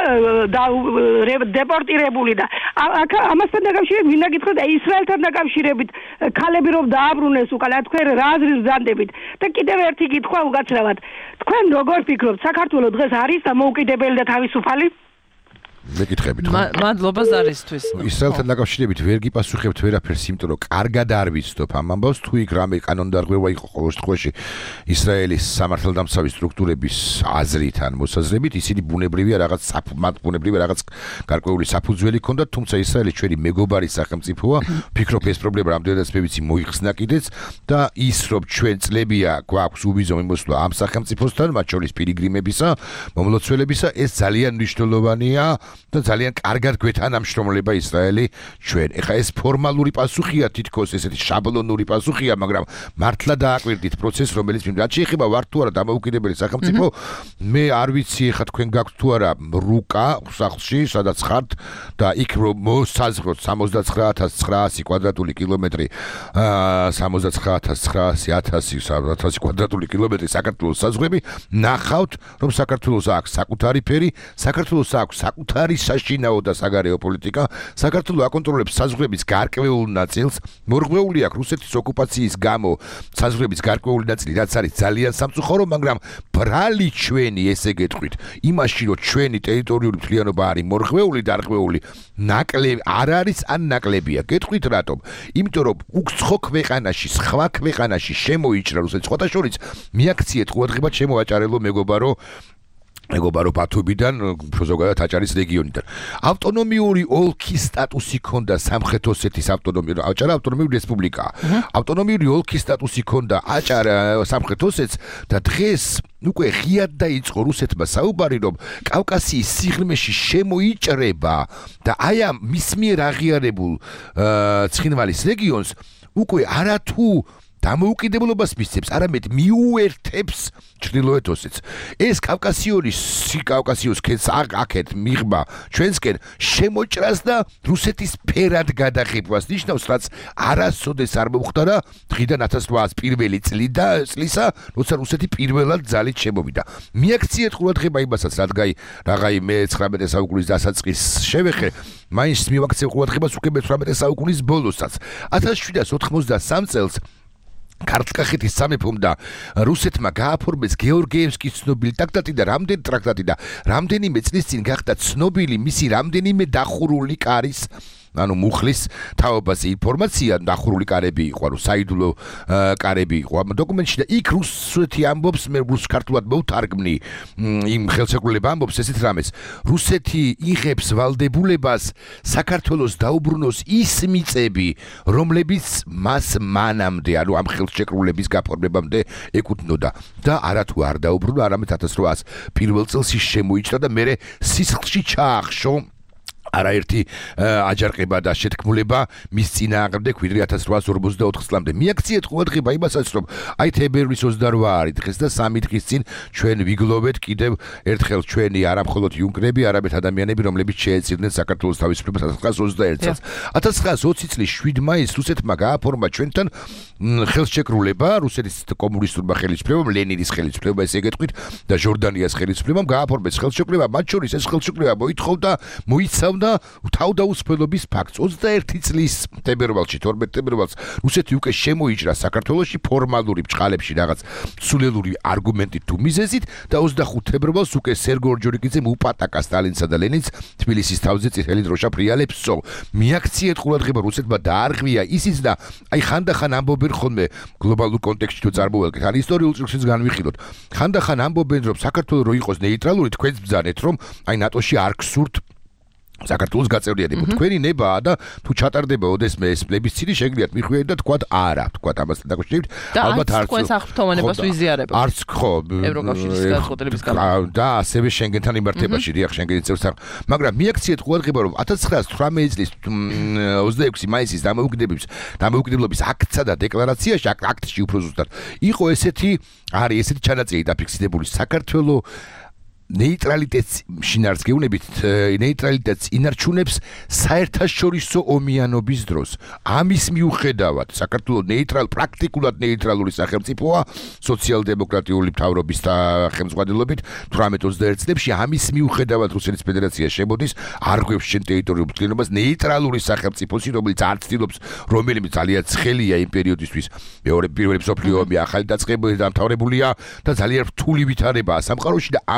დეპორტირებული და ამასთან დაკავშირებით მინდა გითხრათ ისრაელთან დაკავშირებით ქალები რომ დააბრუნეს უკან, თქვენ რა აზრის ბრძანდებით? და კიდევ ერთი კითხვა უკაცრავად. თქვენ როგორ ფიქრობთ, საქართველოს დღეს არის დამოუკიდებელი და თავისუფალი? მეკითხებით ხო? მადლობა ზარისთვის. ისრაელთან დაკავშირებით ვერ გიპასუხებთ ვერაფერს, იმიტომ რომ კარგად არ ვიცნობ ამ ამბავს, თუ იქ რამე კანონდარღვევა იყო ყოველ შემთხვევაში ისრაელის სამართალდამცავი სტრუქტურების აზრით ან მოსაზრებით, ისინი ბუნებრივია რაღაც მათ ბუნებრივია რაღაც გარკვეული საფუძველი ჰქონდათ, თუმცა ისრაელი ჩვენი მეგობარი სახელმწიფოა, ფიქრობ ეს პრობლემა რამდენადაც მე ვიცი მოიხსნა კიდეც და ის რომ ჩვენ წლებია გვაქვს უბიზო მიმოსვლა ამ სახელმწიფოსთან, მათ შორის პილიგრიმებისა, მომლოცველებისა, ეს ძალიან მნიშვნელოვანია და ძალიან კარგად გვეთანამშრომლება ისრაელი ჩვენ. ეხლა ეს ფორმალური პასუხია, თითქოს ესეთი შაბლონური პასუხია, მაგრამ მართლა დააკვირდით პროცესს, რომელიც რაც შეეხება ვარ თუ არა დამოუკიდებელი სახელმწიფო, მე არ ვიცი ეხლა თქვენ გაქვთ თუ არა რუკა სახლში, სადაც ხართ და იქ რომ მოსაზღვროთ სამოცდაცხრა ათას ცხრაასი კვადრატული კილომეტრი, აა სამოცდაცხრა ათას ცხრაასი ათასი კვადრატული კილომეტრი საქართველოს საზღვრები, ნახავთ, რომ საქართველოს აქვს საკუთარი ფერი, საქართველოს აქვს საკუთარი საშინაო და საგარეო პოლიტიკა, საქართველო აკონტროლებს საზღვრების გარკვეულ ნაწილს, მორღვეული აქვს რუსეთის ოკუპაციის გამო საზღვრების გარკვეული ნაწილი, რაც არის ძალიან სამწუხარო, მაგრამ ბრალი ჩვენი, ესე გეტყვით, იმაში რომ ჩვენი ტერიტორიული მთლიანობა არის მორღვეული, დარღვეული, ნაკლები არ არის ან ნაკლებია. გეტყვით რატომ? იმიტომ რომ უცხო ქვეყანაში, სხვა ქვეყანაში შემოიჭრა რუსეთის სხვათა შორის მიაქციეთ ყურადღებად შემოაჭარელო მეგობარო მეგობარო ბათუმიდან, ზოგადად აჭარის რეგიონიდან. ავტონომიური ოლქის სტატუსი ჰქონდა სამხრეთ ოსეთის ავტონომიური აჭარა ავტონომიური რესპუბლიკა. ავტონომიური ოლქის სტატუსი ჰქონდა აჭარა სამხრეთ ოსეთს და დღეს უკვე ღიად დაიწყო რუსეთმა საუბარი, რომ კავკასიის სიღრმეში შემოიჭრება და აი ამ მის მიერ აღიარებულ ცხინვალის რეგიონს უკვე არათუ დამოუკიდებლობას მისცემს, არამედ მიუერთებს ჩრდილოეთ ოსეთს. ეს კავკასიონის კავკასიოს ქედს აქეთ მიღმა ჩვენსკენ შემოჭრას და რუსეთის ფერად გადაღებვას ნიშნავს, რაც არასოდეს არ მომხდარა დღიდან ათას რვაას პირველი წლიდა წლისა, როცა რუსეთი პირველად ძალით შემოვიდა. მიაქციეთ ყურადღება იმასაც, რადგან რაღაცა მეცხრამეტე საუკუნის დასაწყის შევეხე, მაინც მივაქციე ყურადღებას უკვე მეცხრამეტე საუკუნის ბოლოსაც. ათას შვიდას ოთხმოცდასამ წელს ქართლ-კახეთის სამეფომ და რუსეთმა გააფორმეს გეორგიევსკის ცნობილი ტრაქტატი და რამდენი ტრაქტატი და რამდენიმე წლის წინ გახდა ცნობილი მისი რამდენიმე დახურული კარის ანუ მუხლის თაობაზე ინფორმაცია, დახურული კარები იყო, ანუ საიდუმლო კარები იყო ამ დოკუმენტში და იქ რუსეთი ამბობს, მე რუს ქართულად მოვთარგმნი იმ ხელშეკრულება ამბობს ესეთ რამეს. რუსეთი იღებს ვალდებულებას საქართველოს დაუბრუნოს ის მიწები, რომლებიც მას მანამდე, ანუ ამ ხელშეკრულების გაფორმებამდე ეკუთვნოდა და არათუ არ დაუბრუნა, არამედ ათას რვაას პირველ წელს ის შემოიჭრა და მერე სისხლში ჩაახშო არაერთი აჯანყება და შეთქმულება მის წინააღმდეგ ვიდრე ათას რვაას ორმოცდაოთხ წლამდე. მიაქციეთ ყურადღება იმასაც, რომ აი თებერვლის ოცდარვა არის დღეს და სამი დღის წინ ჩვენ ვიგლოვეთ კიდევ ერთხელ ჩვენი არა მხოლოდ იუნკერები, არამედ ადამიანები, რომლებიც შეეწირნენ საქართველოს თავისუფლებას ათას ცხრაას ოცდაერთ წელს. ათას ცხრაას ოცი წლის შვიდ მაისს რუსეთმა გააფორმა ჩვენთან ხელშეკრულება, რუსეთის კომუნისტურმა ხელისუფლებამ, ლენინის ხელისუფლებამ, ესე გეტყვით და ჟორდანიას ხელისუფლებამ გააფორმეს ხელშეკრულება, მათ შორის ეს ხელშეკრულება მოითხოვდა, მოიცავდა და თავდაუსაფრობის ფაქტს. ოცდაერთი წლის თებერვალში, თორმეტ თებერვალს რუსეთი უკვე შემოიჭრა საქართველოში ფორმალური ბჭყალებში რაღაც სულელური არგუმენტით თუ მიზეზით და ოცდახუთ თებერვალს უკვე სერგო ორჯონიკიძემ უპატაკა სტალინსა და ლენინს თბილისის თავზე წითელი დროშა ფრიალებსო. მიაქციეთ ყურადღება რუსეთმა დაარღვია ისიც და აი ხანდახან ამბობენ ხოლმე გლობალურ კონტექსტში თუ წარმოვადგეთ, ან ისტორიულ წიგნშიც განვიხილოთ. ხანდახან ამბობენ რომ საქართველოს რო იყოს ნეიტრალური, თქვენც ბრძანეთ რომ აი ნატოში არ გსურთ საქართველოს გაწევრიანება. თქვენი ნებაა და თუ ჩატარდება ოდესმე ეს პლებისციტი შეგიძლიათ მიხვიეთ და თქვათ არა, თქვათ ამასთან დაკავშირებით. ალბათ არც თქვენს აღფრთოვანებას ვიზიარებთ. არც ხო ევროკავშირის გადაწყვეტილების გამო და ასევე შენგენთან იმართებაში, რიახ შენგენის წევრს. მაგრამ მიაქციეთ ყურადღება რომ ათას ცხრაას ოცდაოთხ წლის ოცდაექვსი მაისის დამოუკიდებლობის დამოუკიდებლობის აქტსა და დეკლარაციაში, აქტში უფრო ზუსტად, იყო ესეთი არის ესეთი ჩანაწერი დაფიქსირებული საქართველოს ნეიტრალიტეტს შინაარს გეუბნებით, ნეიტრალიტეტს ინარჩუნებს საერთაშორისო ომიანობის დროს. ამის მიუხედავად, საქართველოს ნეიტრალ პრაქტიკულად ნეიტრალური სახელმწიფოა სოციალ-დემოკრატიული მთავრობის ხელმძღვანელობით თვრამეტ ოცდაერთ წლებში. ამის მიუხედავად რუსეთის ფედერაცია შემოდის, არღვევს შენ ტერიტორიულ მთლიანობას ნეიტრალური სახელმწიფოსი, რომელიც არ ცდილობს, რომელიც ძალიან ცხელია იმ პერიოდისთვის. მეორე პირველი მსოფლიო ომი ახალი დაწყებული დამთავრებულია და ძალიან რთული ვითარებაა სამყაროში და არ თურქეთს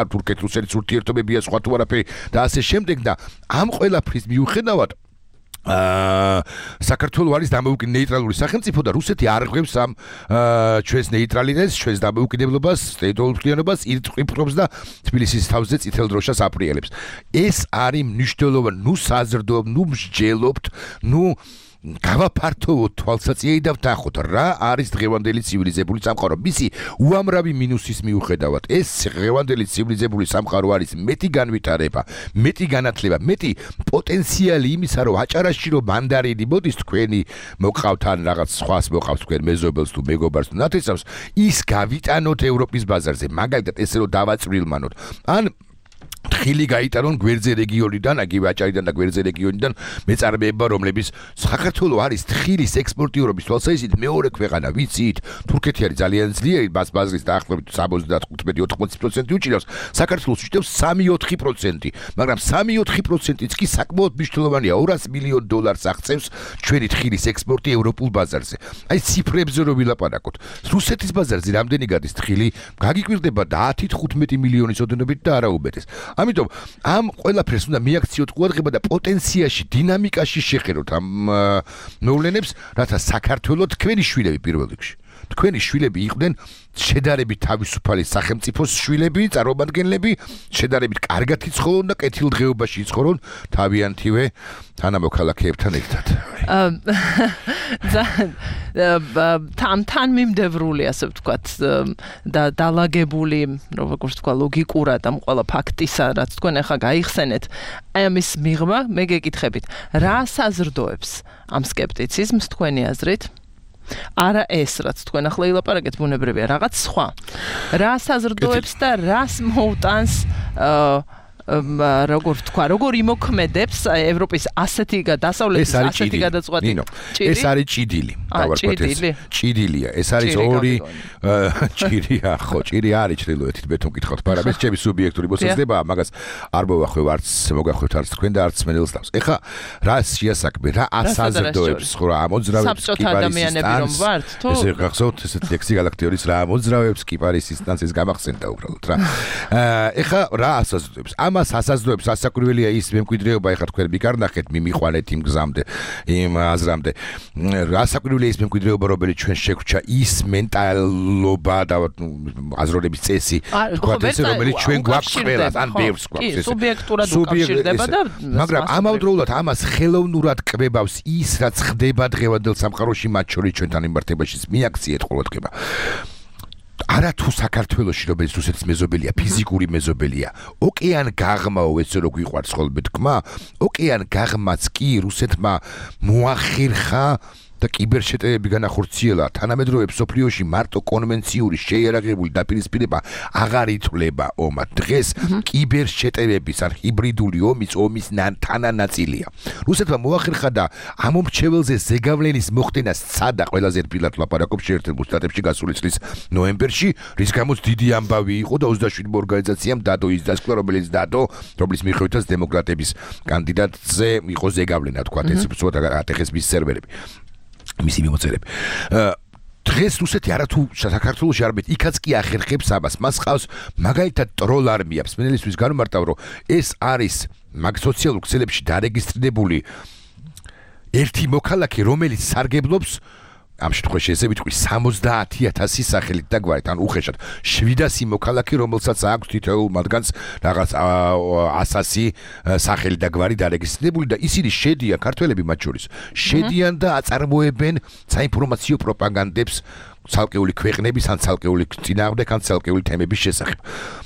რუსეთის ურთიერთობებია სხვა თუ არაფერი და ასე შემდეგ და ამ ყველაფრის მიუხედავად აა საქართველოს არის დამოუკიდებელი ნეიტრალური სახელმწიფო და რუსეთი არ ღვევს ამ ჩვენს ნეიტრალიტეტს, ჩვენს დამოუკიდებლობას, ტერიტორიულობას, ირწყვიბრობს და თბილისის თავზე წითელ დროშას აფრიალებს. ეს არის მნიშვნელოვანი, ნუ საზრდოობ, ნუ მსჯელობთ, ნუ გავაფართოვოთ თვალსაჩინო და ვთანხოთ რა არის დღევანდელი ცივილიზებული სამყარო. მისი უამრავი მინუსის მიუხედავად ეს დღევანდელი ცივილიზებული სამყარო არის მეტი განვითარება, მეტი განათლება, მეტი პოტენციალი იმისა, რომ აჭარაში რომ მანდარინი მოდის თქვენი მოყავთ ან რაღაც სხვას მოყავთ თქვენ მეზობელს თუ მეგობარს თუ ნათესავს, ის გავიტანოთ ევროპის ბაზარზე, მაგალითად ესე რომ დავაწვრილმანოთ. ან ხილი გაიტანონ გვერდზე რეგიონიდან, აგივე აჭარიდან და გვერდზე რეგიონიდან მეწარმეება, რომლებიც საქართველოს არის თხილის ექსპორტიორობის თვალსაზრისით მეორე ქვეყანა, ვიცით, თურქეთი არის ძალიან ძლიერი ბაზრის დაახლოებით ოცდათხუთმეტი ოთხმოცი პროცენტი უჭირავს, საქართველოს უჭირავს სამი ოთხი პროცენტი, მაგრამ სამი ოთხი პროცენტიც კი საკმაოდ მნიშვნელოვანია, ორასი მილიონ დოლარს აღწევს ჩვენი თხილის ექსპორტი ევროპულ ბაზარზე. აი ციფრებზე რო ვილაპარაკოთ, რუსეთის ბაზარზე რამდენი გადის თხილი, გაგიკვირდება ათი თხუთმეტი მილიონის ოდენობით და არა უბედეს. ამიტომ ამ ყველაფერს უნდა მიაქციოთ ყურადღება და პოტენციაში, დინამიკაში შეხედოთ ამ მოვლენებს, რათა საქართველოს თქვენი შვილები პირველ რიგში. თქვენი შვილები იყვნენ შედარებით თავისუფალი სახელმწიფოს შვილები, წარმომადგენლები, შედარებით კარგად იცხოვრონ და კეთილდღეობაში იცხოვრონ თავიანთივე თანამოქალაქეებთან ერთად. თან თან მიმდევრული, ასე ვთქვათ, და დალაგებული, როგორც თქვა, ლოგიკურად ამ ყველა ფაქტისა, რაც თქვენ ახლა გაიხსენეთ, აი ამის მიღმა, მე გეკითხებით, რა საზრდოებს ამ სკეპტიციზმს თქვენი აზრით? არა ეს, რაც თქვენ ახლა ილაპარაკეთ, ბუნებრივია, რაღაც სხვა. რა საზრდოებს და რას მოუტანს როგორ თქვა, როგორ იმოქმედებს ევროპის ასეთი დასავლეთის ასეთი გადაწყვეტი. ეს არის ჭიდილი. ჭიდილი. ჭიდილია. ეს არის ორი ჭირია, ხო, ჭირი არის ჩრდილოეთით, მე თუ მკითხავთ, მაგრამ ეს ჩემი სუბიექტური მოსაზრებაა, მაგას არ მოვახვევ არც მოგახვევთ არც თქვენ და არც მენელს თავს. ეხლა რა შეასაქმე, რა ასაზრდოებს ხო რა ამოძრავებს კიპარისის ვართ, თუ? ესე გახსოვთ ესეთ ლექსი გალაქტიორის რა ამოძრავებს კიპარისის სტანციის გამახსენდა უბრალოდ რა. ეხლა რა ასაზრდოებს? ამას ასაზრდოებს ასაკურველია ის მემკვიდრეობა, ეხლა თქვენ მიკარნახეთ, მიმიყვანეთ იმ გზამდე, იმ აზრამდე. ასაკურველია ის მემკვიდრეობა, რომელიც ჩვენ შეგვჭა, ის მენტალობა და აზროვნების წესი, თქვათ ესე, რომელიც ჩვენ გვაქვს ყველას, ან ბევრს გვაქვს ესე. სუბიექტურად უკავშირდება და მაგრამ ამავდროულად ამას ხელოვნურად კვებავს ის, რაც ხდება დღევანდელ სამყაროში, მათ შორის ჩვენთან იმართებაში მიაქციეთ ყურადღება. არა თუ საქართველოში, რომელიც რუსეთის მეზობელია, ფიზიკური მეზობელია, ოკეან გაღმაო, ესე რო გვიყვარს ხოლმე თქმა, ოკეან გაღმაც კი რუსეთმა მოახერხა და კიბერშეტევები განახორციელა. თანამედროვე მსოფლიოში მარტო კონვენციური შეიარაღებული დაპირისპირება აღარ ითვლება ომად. დღეს კიბერშეტევების ან ჰიბრიდული ომის ომის თანანაწილია. რუსეთმა მოახერხა და ამ მომრჩეველზე ზეგავლენის მოხდენა სცადა, ყველაზე რბილად ლაპარაკობ შეერთებულ შტატებში გასული წლის ნოემბერში, რის გამოც დიდი ამბავი იყო და ოცდაშვიდმა ორგანიზაციამ დადო ის დასკვნა, რომელიც დადო, რომლის მიხედვითაც დემოკრატების კანდიდატზე იყო ზეგავლენა, თქვათ ეს უცბად ატეხეს მის სერვერები. მისი მიმოწერები. დღეს რუსეთი არათუ საქართველოში არამედ იქაც კი ახერხებს ამას. მას ყავს მაგალითად ტროლ არმია. მსმენელისთვის განმარტავ, რომ ეს არის მაგ სოციალურ ქსელებში დარეგისტრირებული ერთი მოქალაქე, რომელიც სარგებლობს ამ შემთხვევაში ესე ვიტყვი სამოცდაათი ათასი სახელით და გვარით, ან უხეშად შვიდასი მოქალაქე, რომელსაც აქვს თითოეულ მათგანს რაღაც ასასი სახელი და გვარი დარეგისტრირებული და ისინი შედიან, ქართველები მათ შორის, შედიან და აწარმოებენ საინფორმაციო პროპაგანდებს ცალკეული ქვეყნების ან ცალკეული წინააღმდეგ ან ცალკეული თემების შესახებ.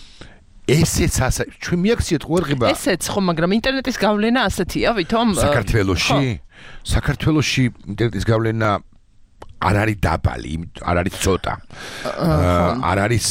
ესეც ასე, ჩვენ მიაქციეთ ყურადღება. ესეც ხო, მაგრამ ინტერნეტის გავლენა ასეთია, ვითომ საქართველოში, საქართველოში ინტერნეტის გავლენა არ არის დაბალი, არ არის ცოტა. არ არის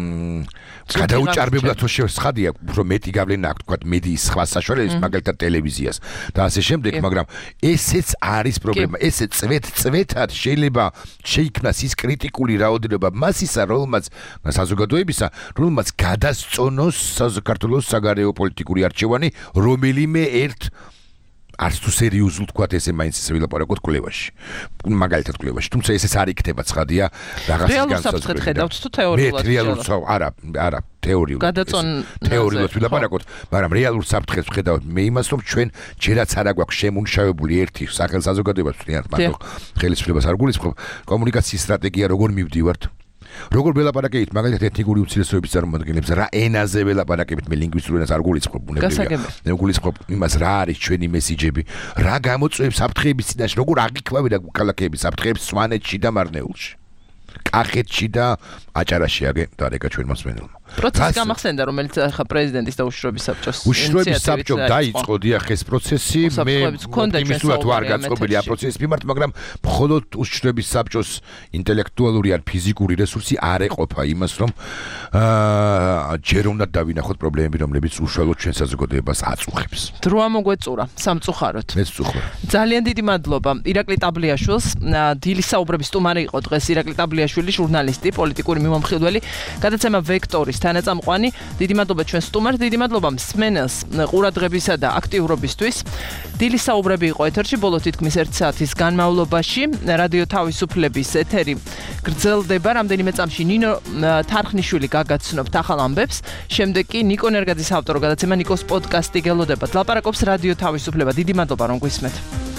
გადაუჭარბებლად თუ შეცხადია, უფრო მეტი გავლენა აქვს, თქვათ, მედიის სხვა საშუალებას, მაგალითად ტელევიზიას და ასე შემდეგ, მაგრამ ესეც არის პრობლემა. ესე წვეთ-წვეთად შეიძლება შეიქმნას ის კრიტიკული რაოდენობა მასისა, რომელმაც საზოგადოებისა, რომელმაც გადასწონოს საქართველოს საგარეო პოლიტიკური არჩევანი რომელიმე ერთ არც თუ სერიოზულ თქვათ ესე მაინც ესე ვილაპარაკოთ კვლევაში. მაგალითად კვლევაში. თუმცა ესეც არ იქნება ცხადია რაღაცის განსაზღვრება. რეალურ საფრთხედ ხედავთ თუ თეორიულად? მე რეალურ არა, არა. თეორიულად თეორიულად ვილაპარაკოთ, მაგრამ რეალურ საფრთხეს ვხედავთ მე იმას, რომ ჩვენ ჯერაც არ აქვს შემუნშავებული ერთი სახელმწიფო ვთქვათ, მარტო ხელისუფლებას არ გულისხმობ, კომუნიკაციის სტრატეგია როგორ მივდივართ. როგორ ველაპარაკებით მაგალითად ეთნიკური უცნაურობის წარმომადგენლებს, რა ენაზე ველაპარაკებით, მე ლინგვისტურ ენას არ გულისხმობ, ბუნებრივია. მე გულისხმობ იმას, რა არის ჩვენი მესიჯები, რა გამოწვევს საფრთხეების წინაშე, როგორ აღიქვამენ ქალაქები საფრთხეებს სვანეთში და მარნეულში. კახეთში და აჭარაში აგე დარეკა ჩვენ მოსმენელმა. პროცესი გამახსენდა, რომელიც ახლა პრეზიდენტის და უშიშროების საბჭოს უშიშროების საბჭომ დაიწყო დიახ ეს პროცესი, მე იმისულად ვარ გაწყობილი ამ პროცესის მიმართ, მაგრამ მხოლოდ უშიშროების საბჭოს ინტელექტუალური ან ფიზიკური რესურსი არ ეყოფა იმას, რომ აა ჯერ უნდა დავინახოთ პრობლემები, რომლებიც უშუალოდ ჩვენ საზოგადოებას აწუხებს. დრო ამოგვეწურა სამწუხაროდ. მეც წუხარ. ძალიან დიდი მადლობა ირაკლი ტაბლიაშვილს, დილის საუბრების სტუმარი იყო დღეს ირაკლი ტაბლიაშვილი, ჟურნალისტი, პოლიტიკური მიმომხილველი, გადაცემა ვექტორის თანაწამყვანი. დიდი მადლობა ჩვენ სტუმარს, დიდი მადლობა მსმენელს ყურადღებისა და აქტიურობისთვის. დილის საუბრები იყო ეთერში ბოლო თითქმის ერთი საათის განმავლობაში. რადიო თავისუფლების ეთერი გრძელდება. რამდენიმე წამში ნინო თარხნიშვილი გაგაცნობთ ახალ ამბებს. შემდეგ კი ნიკო ნერგაძის ავტორო გადაცემა ნიკოს პოდკასტი გელოდებათ. ლაპარაკობს რადიო თავისუფლება. დიდი მადლობა რომ გვისმენთ.